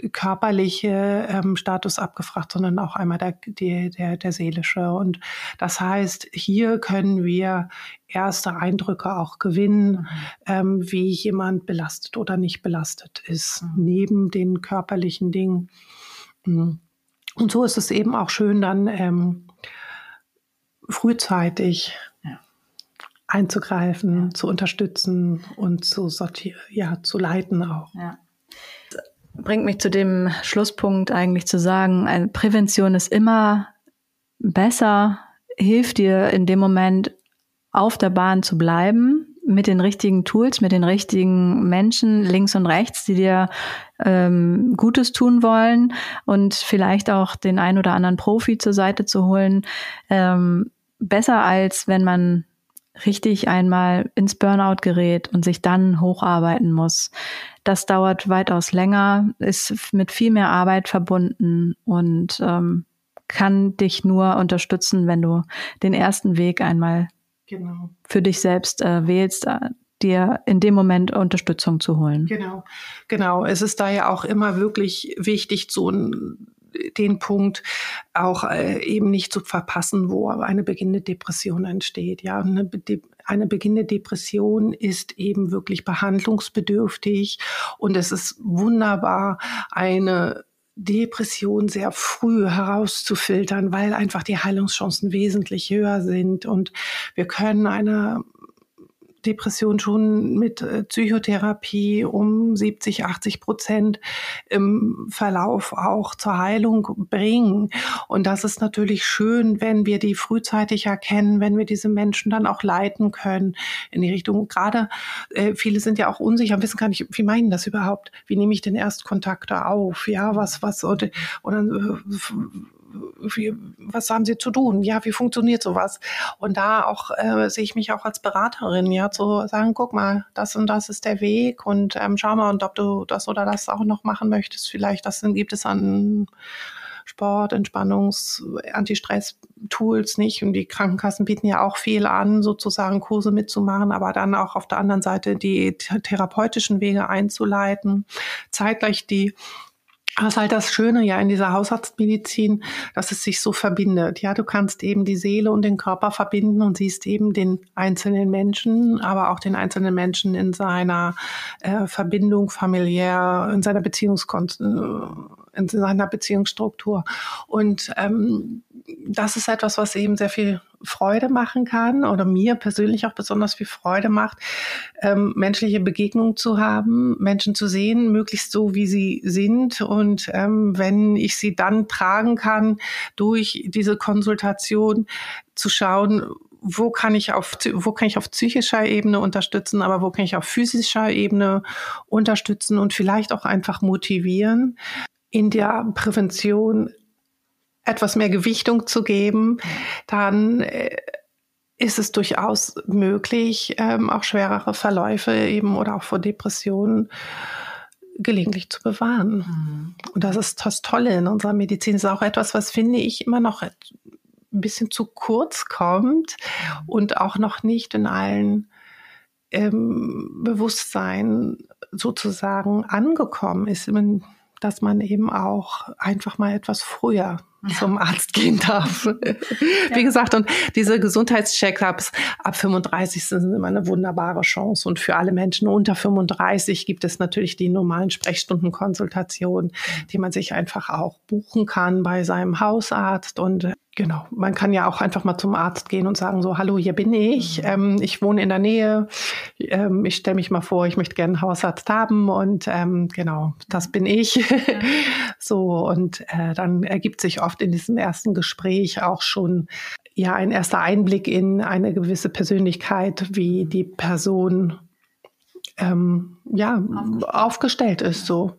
körperliche ähm, Status abgefragt, sondern auch einmal der, der, der, der seelische. Und das heißt, hier können wir erste Eindrücke auch gewinnen, mhm. ähm, wie jemand belastet oder nicht belastet ist, mhm. neben den körperlichen Dingen. Und so ist es eben auch schön, dann ähm, frühzeitig ja. einzugreifen, ja. zu unterstützen und zu sortieren, ja, zu leiten auch. Ja. Bringt mich zu dem Schlusspunkt eigentlich zu sagen, eine Prävention ist immer besser, hilft dir in dem Moment auf der Bahn zu bleiben, mit den richtigen Tools, mit den richtigen Menschen links und rechts, die dir ähm, Gutes tun wollen und vielleicht auch den ein oder anderen Profi zur Seite zu holen. Ähm, besser als wenn man richtig einmal ins Burnout gerät und sich dann hocharbeiten muss. Das dauert weitaus länger, ist mit viel mehr Arbeit verbunden und ähm, kann dich nur unterstützen, wenn du den ersten Weg einmal genau. für dich selbst äh, wählst, äh, dir in dem Moment Unterstützung zu holen. Genau, genau. Es ist da ja auch immer wirklich wichtig, so ein den Punkt auch äh, eben nicht zu verpassen, wo eine beginnende Depression entsteht. Ja, eine, De- eine beginnende Depression ist eben wirklich behandlungsbedürftig und es ist wunderbar, eine Depression sehr früh herauszufiltern, weil einfach die Heilungschancen wesentlich höher sind und wir können eine Depression schon mit äh, Psychotherapie um siebzig, achtzig Prozent im Verlauf auch zur Heilung bringen. Und das ist natürlich schön, wenn wir die frühzeitig erkennen, wenn wir diese Menschen dann auch leiten können in die Richtung. Gerade äh, viele sind ja auch unsicher, wissen gar nicht, wie meinen das überhaupt? Wie nehme ich denn Erstkontakte auf? Ja, was, was, oder, oder äh, Wie, was haben Sie zu tun? Ja, wie funktioniert sowas? Und da auch äh, sehe ich mich auch als Beraterin, ja, zu sagen, guck mal, das und das ist der Weg und ähm, schau mal, und ob du das oder das auch noch machen möchtest, vielleicht, das gibt es an Sport, Entspannungs-, Anti-Stress-Tools nicht und die Krankenkassen bieten ja auch viel an, sozusagen Kurse mitzumachen, aber dann auch auf der anderen Seite die therapeutischen Wege einzuleiten, zeitgleich die. Das ist halt das Schöne ja in dieser Hausarztmedizin, dass es sich so verbindet. Ja, du kannst eben die Seele und den Körper verbinden und siehst eben den einzelnen Menschen, aber auch den einzelnen Menschen in seiner äh, Verbindung familiär, in seiner Beziehungskon- in seiner Beziehungsstruktur. Und ähm, das ist etwas, was eben sehr viel Freude machen kann oder mir persönlich auch besonders viel Freude macht, ähm, menschliche Begegnungen zu haben, Menschen zu sehen, möglichst so, wie sie sind. Und ähm, wenn ich sie dann tragen kann, durch diese Konsultation zu schauen, wo kann ich auf, wo kann ich auf psychischer Ebene unterstützen, aber wo kann ich auf physischer Ebene unterstützen und vielleicht auch einfach motivieren, in der Prävention etwas mehr Gewichtung zu geben, dann äh, ist es durchaus möglich, ähm, auch schwerere Verläufe eben oder auch vor Depressionen gelegentlich zu bewahren. Mhm. Und das ist das Tolle in unserer Medizin. Das ist auch etwas, was, finde ich, immer noch ein bisschen zu kurz kommt und auch noch nicht in allen ähm, Bewusstsein sozusagen angekommen ist, dass man eben auch einfach mal etwas früher zum Arzt gehen darf. Ja. Wie gesagt, und diese Gesundheitscheckups ab fünfunddreißig sind immer eine wunderbare Chance. Und für alle Menschen unter fünfunddreißig gibt es natürlich die normalen Sprechstundenkonsultationen, die man sich einfach auch buchen kann bei seinem Hausarzt. Und genau, man kann ja auch einfach mal zum Arzt gehen und sagen so, hallo, hier bin ich, mhm. ähm, ich wohne in der Nähe, ähm, ich stelle mich mal vor, ich möchte gerne einen Hausarzt haben und ähm, genau, das bin ich. Ja. So, und äh, dann ergibt sich oft in diesem ersten Gespräch auch schon ja ein erster Einblick in eine gewisse Persönlichkeit, wie die Person ähm, ja aufgestellt, aufgestellt ist. So.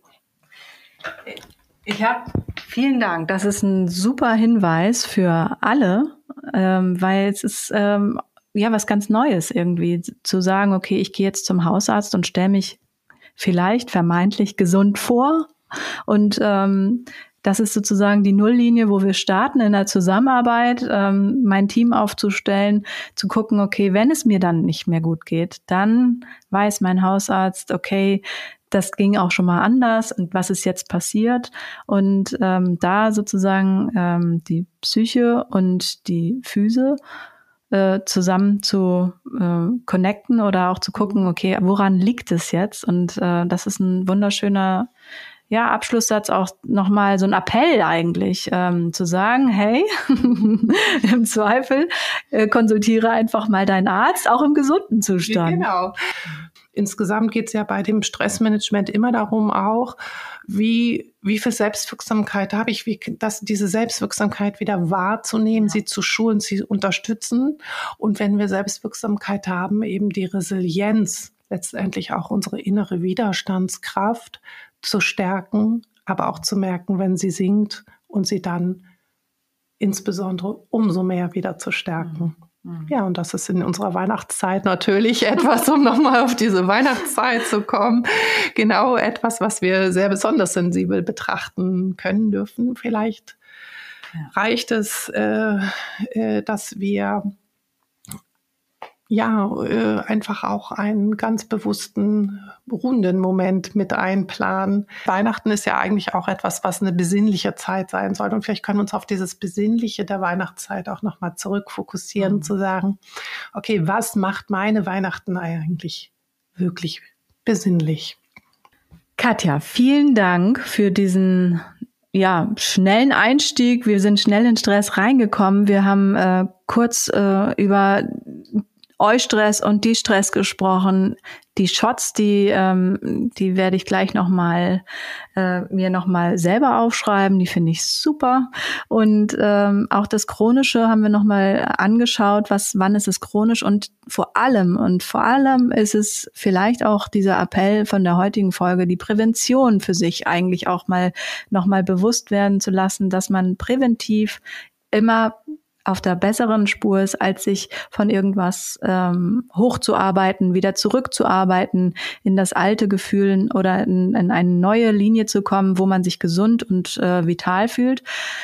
Ich habe vielen Dank. Das ist ein super Hinweis für alle, ähm, weil es ist ähm, ja was ganz Neues irgendwie zu sagen, okay, ich gehe jetzt zum Hausarzt und stelle mich vielleicht vermeintlich gesund vor und ähm, das ist sozusagen die Nulllinie, wo wir starten in der Zusammenarbeit, ähm, mein Team aufzustellen, zu gucken, okay, wenn es mir dann nicht mehr gut geht, dann weiß mein Hausarzt, okay, das ging auch schon mal anders und was ist jetzt passiert? Und ähm, da sozusagen ähm, die Psyche und die Physe äh, zusammen zu äh, connecten oder auch zu gucken, okay, woran liegt es jetzt? Und äh, das ist ein wunderschöner ja, Abschlusssatz, auch nochmal so ein Appell eigentlich, ähm, zu sagen, hey, im Zweifel äh, konsultiere einfach mal deinen Arzt, auch im gesunden Zustand. Genau. Insgesamt geht es ja bei dem Stressmanagement immer darum auch, wie, wie viel Selbstwirksamkeit habe ich, wie das, diese Selbstwirksamkeit wieder wahrzunehmen, ja. sie zu schulen, sie unterstützen. Und wenn wir Selbstwirksamkeit haben, eben die Resilienz, letztendlich auch unsere innere Widerstandskraft zu stärken, aber auch zu merken, wenn sie sinkt und sie dann insbesondere umso mehr wieder zu stärken. Mhm. Ja, und das ist in unserer Weihnachtszeit natürlich etwas, um nochmal auf diese Weihnachtszeit zu kommen, genau etwas, was wir sehr besonders sensibel betrachten können dürfen. Vielleicht ja. reicht es, äh, äh, dass wir ja, äh, einfach auch einen ganz bewussten, ruhenden Moment mit einplanen. Weihnachten ist ja eigentlich auch etwas, was eine besinnliche Zeit sein soll. Und vielleicht können wir uns auf dieses Besinnliche der Weihnachtszeit auch nochmal zurückfokussieren, mhm. zu sagen, okay, was macht meine Weihnachten eigentlich wirklich besinnlich? Katja, vielen Dank für diesen ja, schnellen Einstieg. Wir sind schnell in Stress reingekommen. Wir haben äh, kurz äh, über Eustress und Distress gesprochen. Die Shots, die ähm, die werde ich gleich noch mal äh, mir noch mal selber aufschreiben. Die finde ich super. Und ähm, auch das Chronische haben wir noch mal angeschaut. Was, wann ist es chronisch? Und vor allem und vor allem ist es vielleicht auch dieser Appell von der heutigen Folge, die Prävention für sich eigentlich auch mal noch mal bewusst werden zu lassen, dass man präventiv immer auf der besseren Spur ist, als sich von irgendwas ähm, hochzuarbeiten, wieder zurückzuarbeiten, in das alte Gefühl oder in, in eine neue Linie zu kommen, wo man sich gesund und äh, vital fühlt.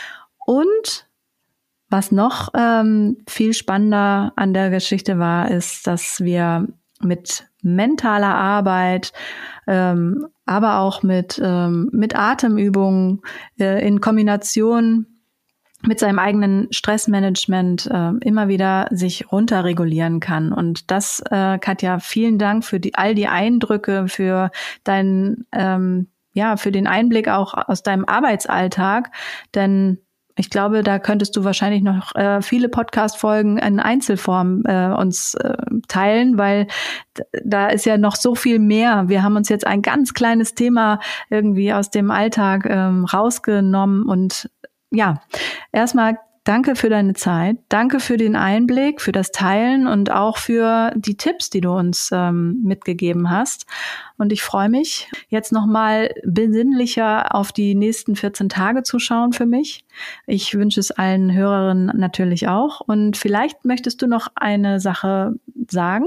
Und was noch ähm, viel spannender an der Geschichte war, ist, dass wir mit mentaler Arbeit, ähm, aber auch mit, ähm, mit Atemübungen äh, in Kombination mit seinem eigenen Stressmanagement äh, immer wieder sich runterregulieren kann. Und das, äh, Katja, vielen Dank für die all die Eindrücke, für deinen, ähm, ja, für den Einblick auch aus deinem Arbeitsalltag. Denn ich glaube, da könntest du wahrscheinlich noch äh, viele Podcast-Folgen in Einzelform äh, uns äh, teilen, weil d- da ist ja noch so viel mehr. Wir haben uns jetzt ein ganz kleines Thema irgendwie aus dem Alltag ähm, rausgenommen und ja, erstmal danke für deine Zeit, danke für den Einblick, für das Teilen und auch für die Tipps, die du uns ähm, mitgegeben hast. Und ich freue mich, jetzt nochmal besinnlicher auf die nächsten vierzehn Tage zu schauen für mich. Ich wünsche es allen Hörerinnen natürlich auch. Und vielleicht möchtest du noch eine Sache sagen?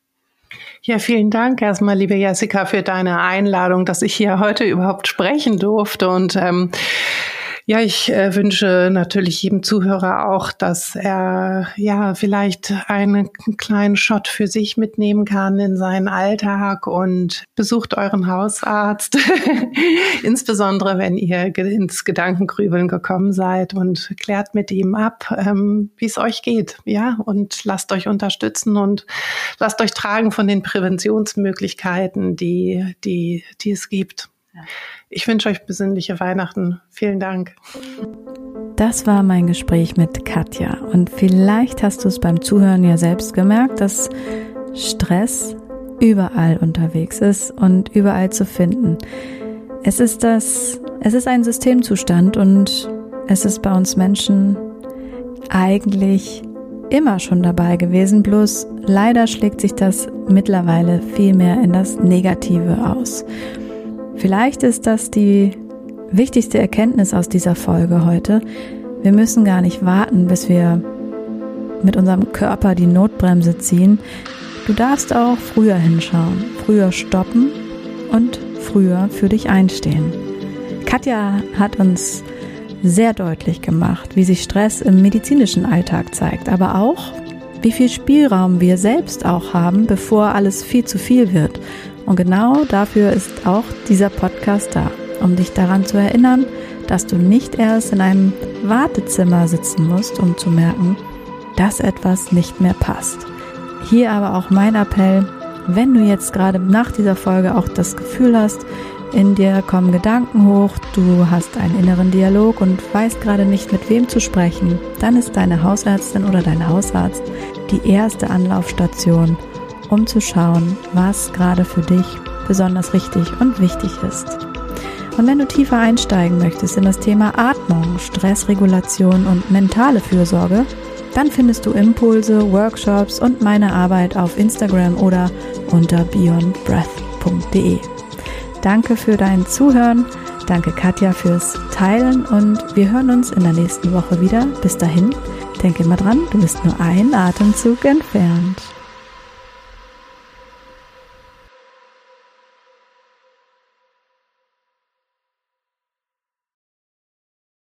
Ja, vielen Dank erstmal, liebe Jessica, für deine Einladung, dass ich hier heute überhaupt sprechen durfte. Und ähm, Ja, ich äh, wünsche natürlich jedem Zuhörer auch, dass er ja vielleicht einen kleinen Shot für sich mitnehmen kann in seinen Alltag und besucht euren Hausarzt, insbesondere wenn ihr ins Gedankengrübeln gekommen seid und klärt mit ihm ab, ähm, wie es euch geht, ja, und lasst euch unterstützen und lasst euch tragen von den Präventionsmöglichkeiten, die die die es gibt. Ich wünsche euch besinnliche Weihnachten. Vielen Dank. Das war mein Gespräch mit Katja. Und vielleicht hast du es beim Zuhören ja selbst gemerkt, dass Stress überall unterwegs ist und überall zu finden. Es ist das, es ist ein Systemzustand und es ist bei uns Menschen eigentlich immer schon dabei gewesen. Bloß leider schlägt sich das mittlerweile viel mehr in das Negative aus. Vielleicht ist das die wichtigste Erkenntnis aus dieser Folge heute. Wir müssen gar nicht warten, bis wir mit unserem Körper die Notbremse ziehen. Du darfst auch früher hinschauen, früher stoppen und früher für dich einstehen. Katja hat uns sehr deutlich gemacht, wie sich Stress im medizinischen Alltag zeigt, aber auch, wie viel Spielraum wir selbst auch haben, bevor alles viel zu viel wird. Und genau dafür ist auch dieser Podcast da, um dich daran zu erinnern, dass du nicht erst in einem Wartezimmer sitzen musst, um zu merken, dass etwas nicht mehr passt. Hier aber auch mein Appell, wenn du jetzt gerade nach dieser Folge auch das Gefühl hast, in dir kommen Gedanken hoch, du hast einen inneren Dialog und weißt gerade nicht, mit wem zu sprechen, dann ist deine Hausärztin oder dein Hausarzt die erste Anlaufstation, um zu schauen, was gerade für dich besonders richtig und wichtig ist. Und wenn du tiefer einsteigen möchtest in das Thema Atmung, Stressregulation und mentale Fürsorge, dann findest du Impulse, Workshops und meine Arbeit auf Instagram oder unter beyond breath punkt de. Danke für dein Zuhören, danke Katja fürs Teilen und wir hören uns in der nächsten Woche wieder. Bis dahin, denke immer dran, du bist nur einen Atemzug entfernt.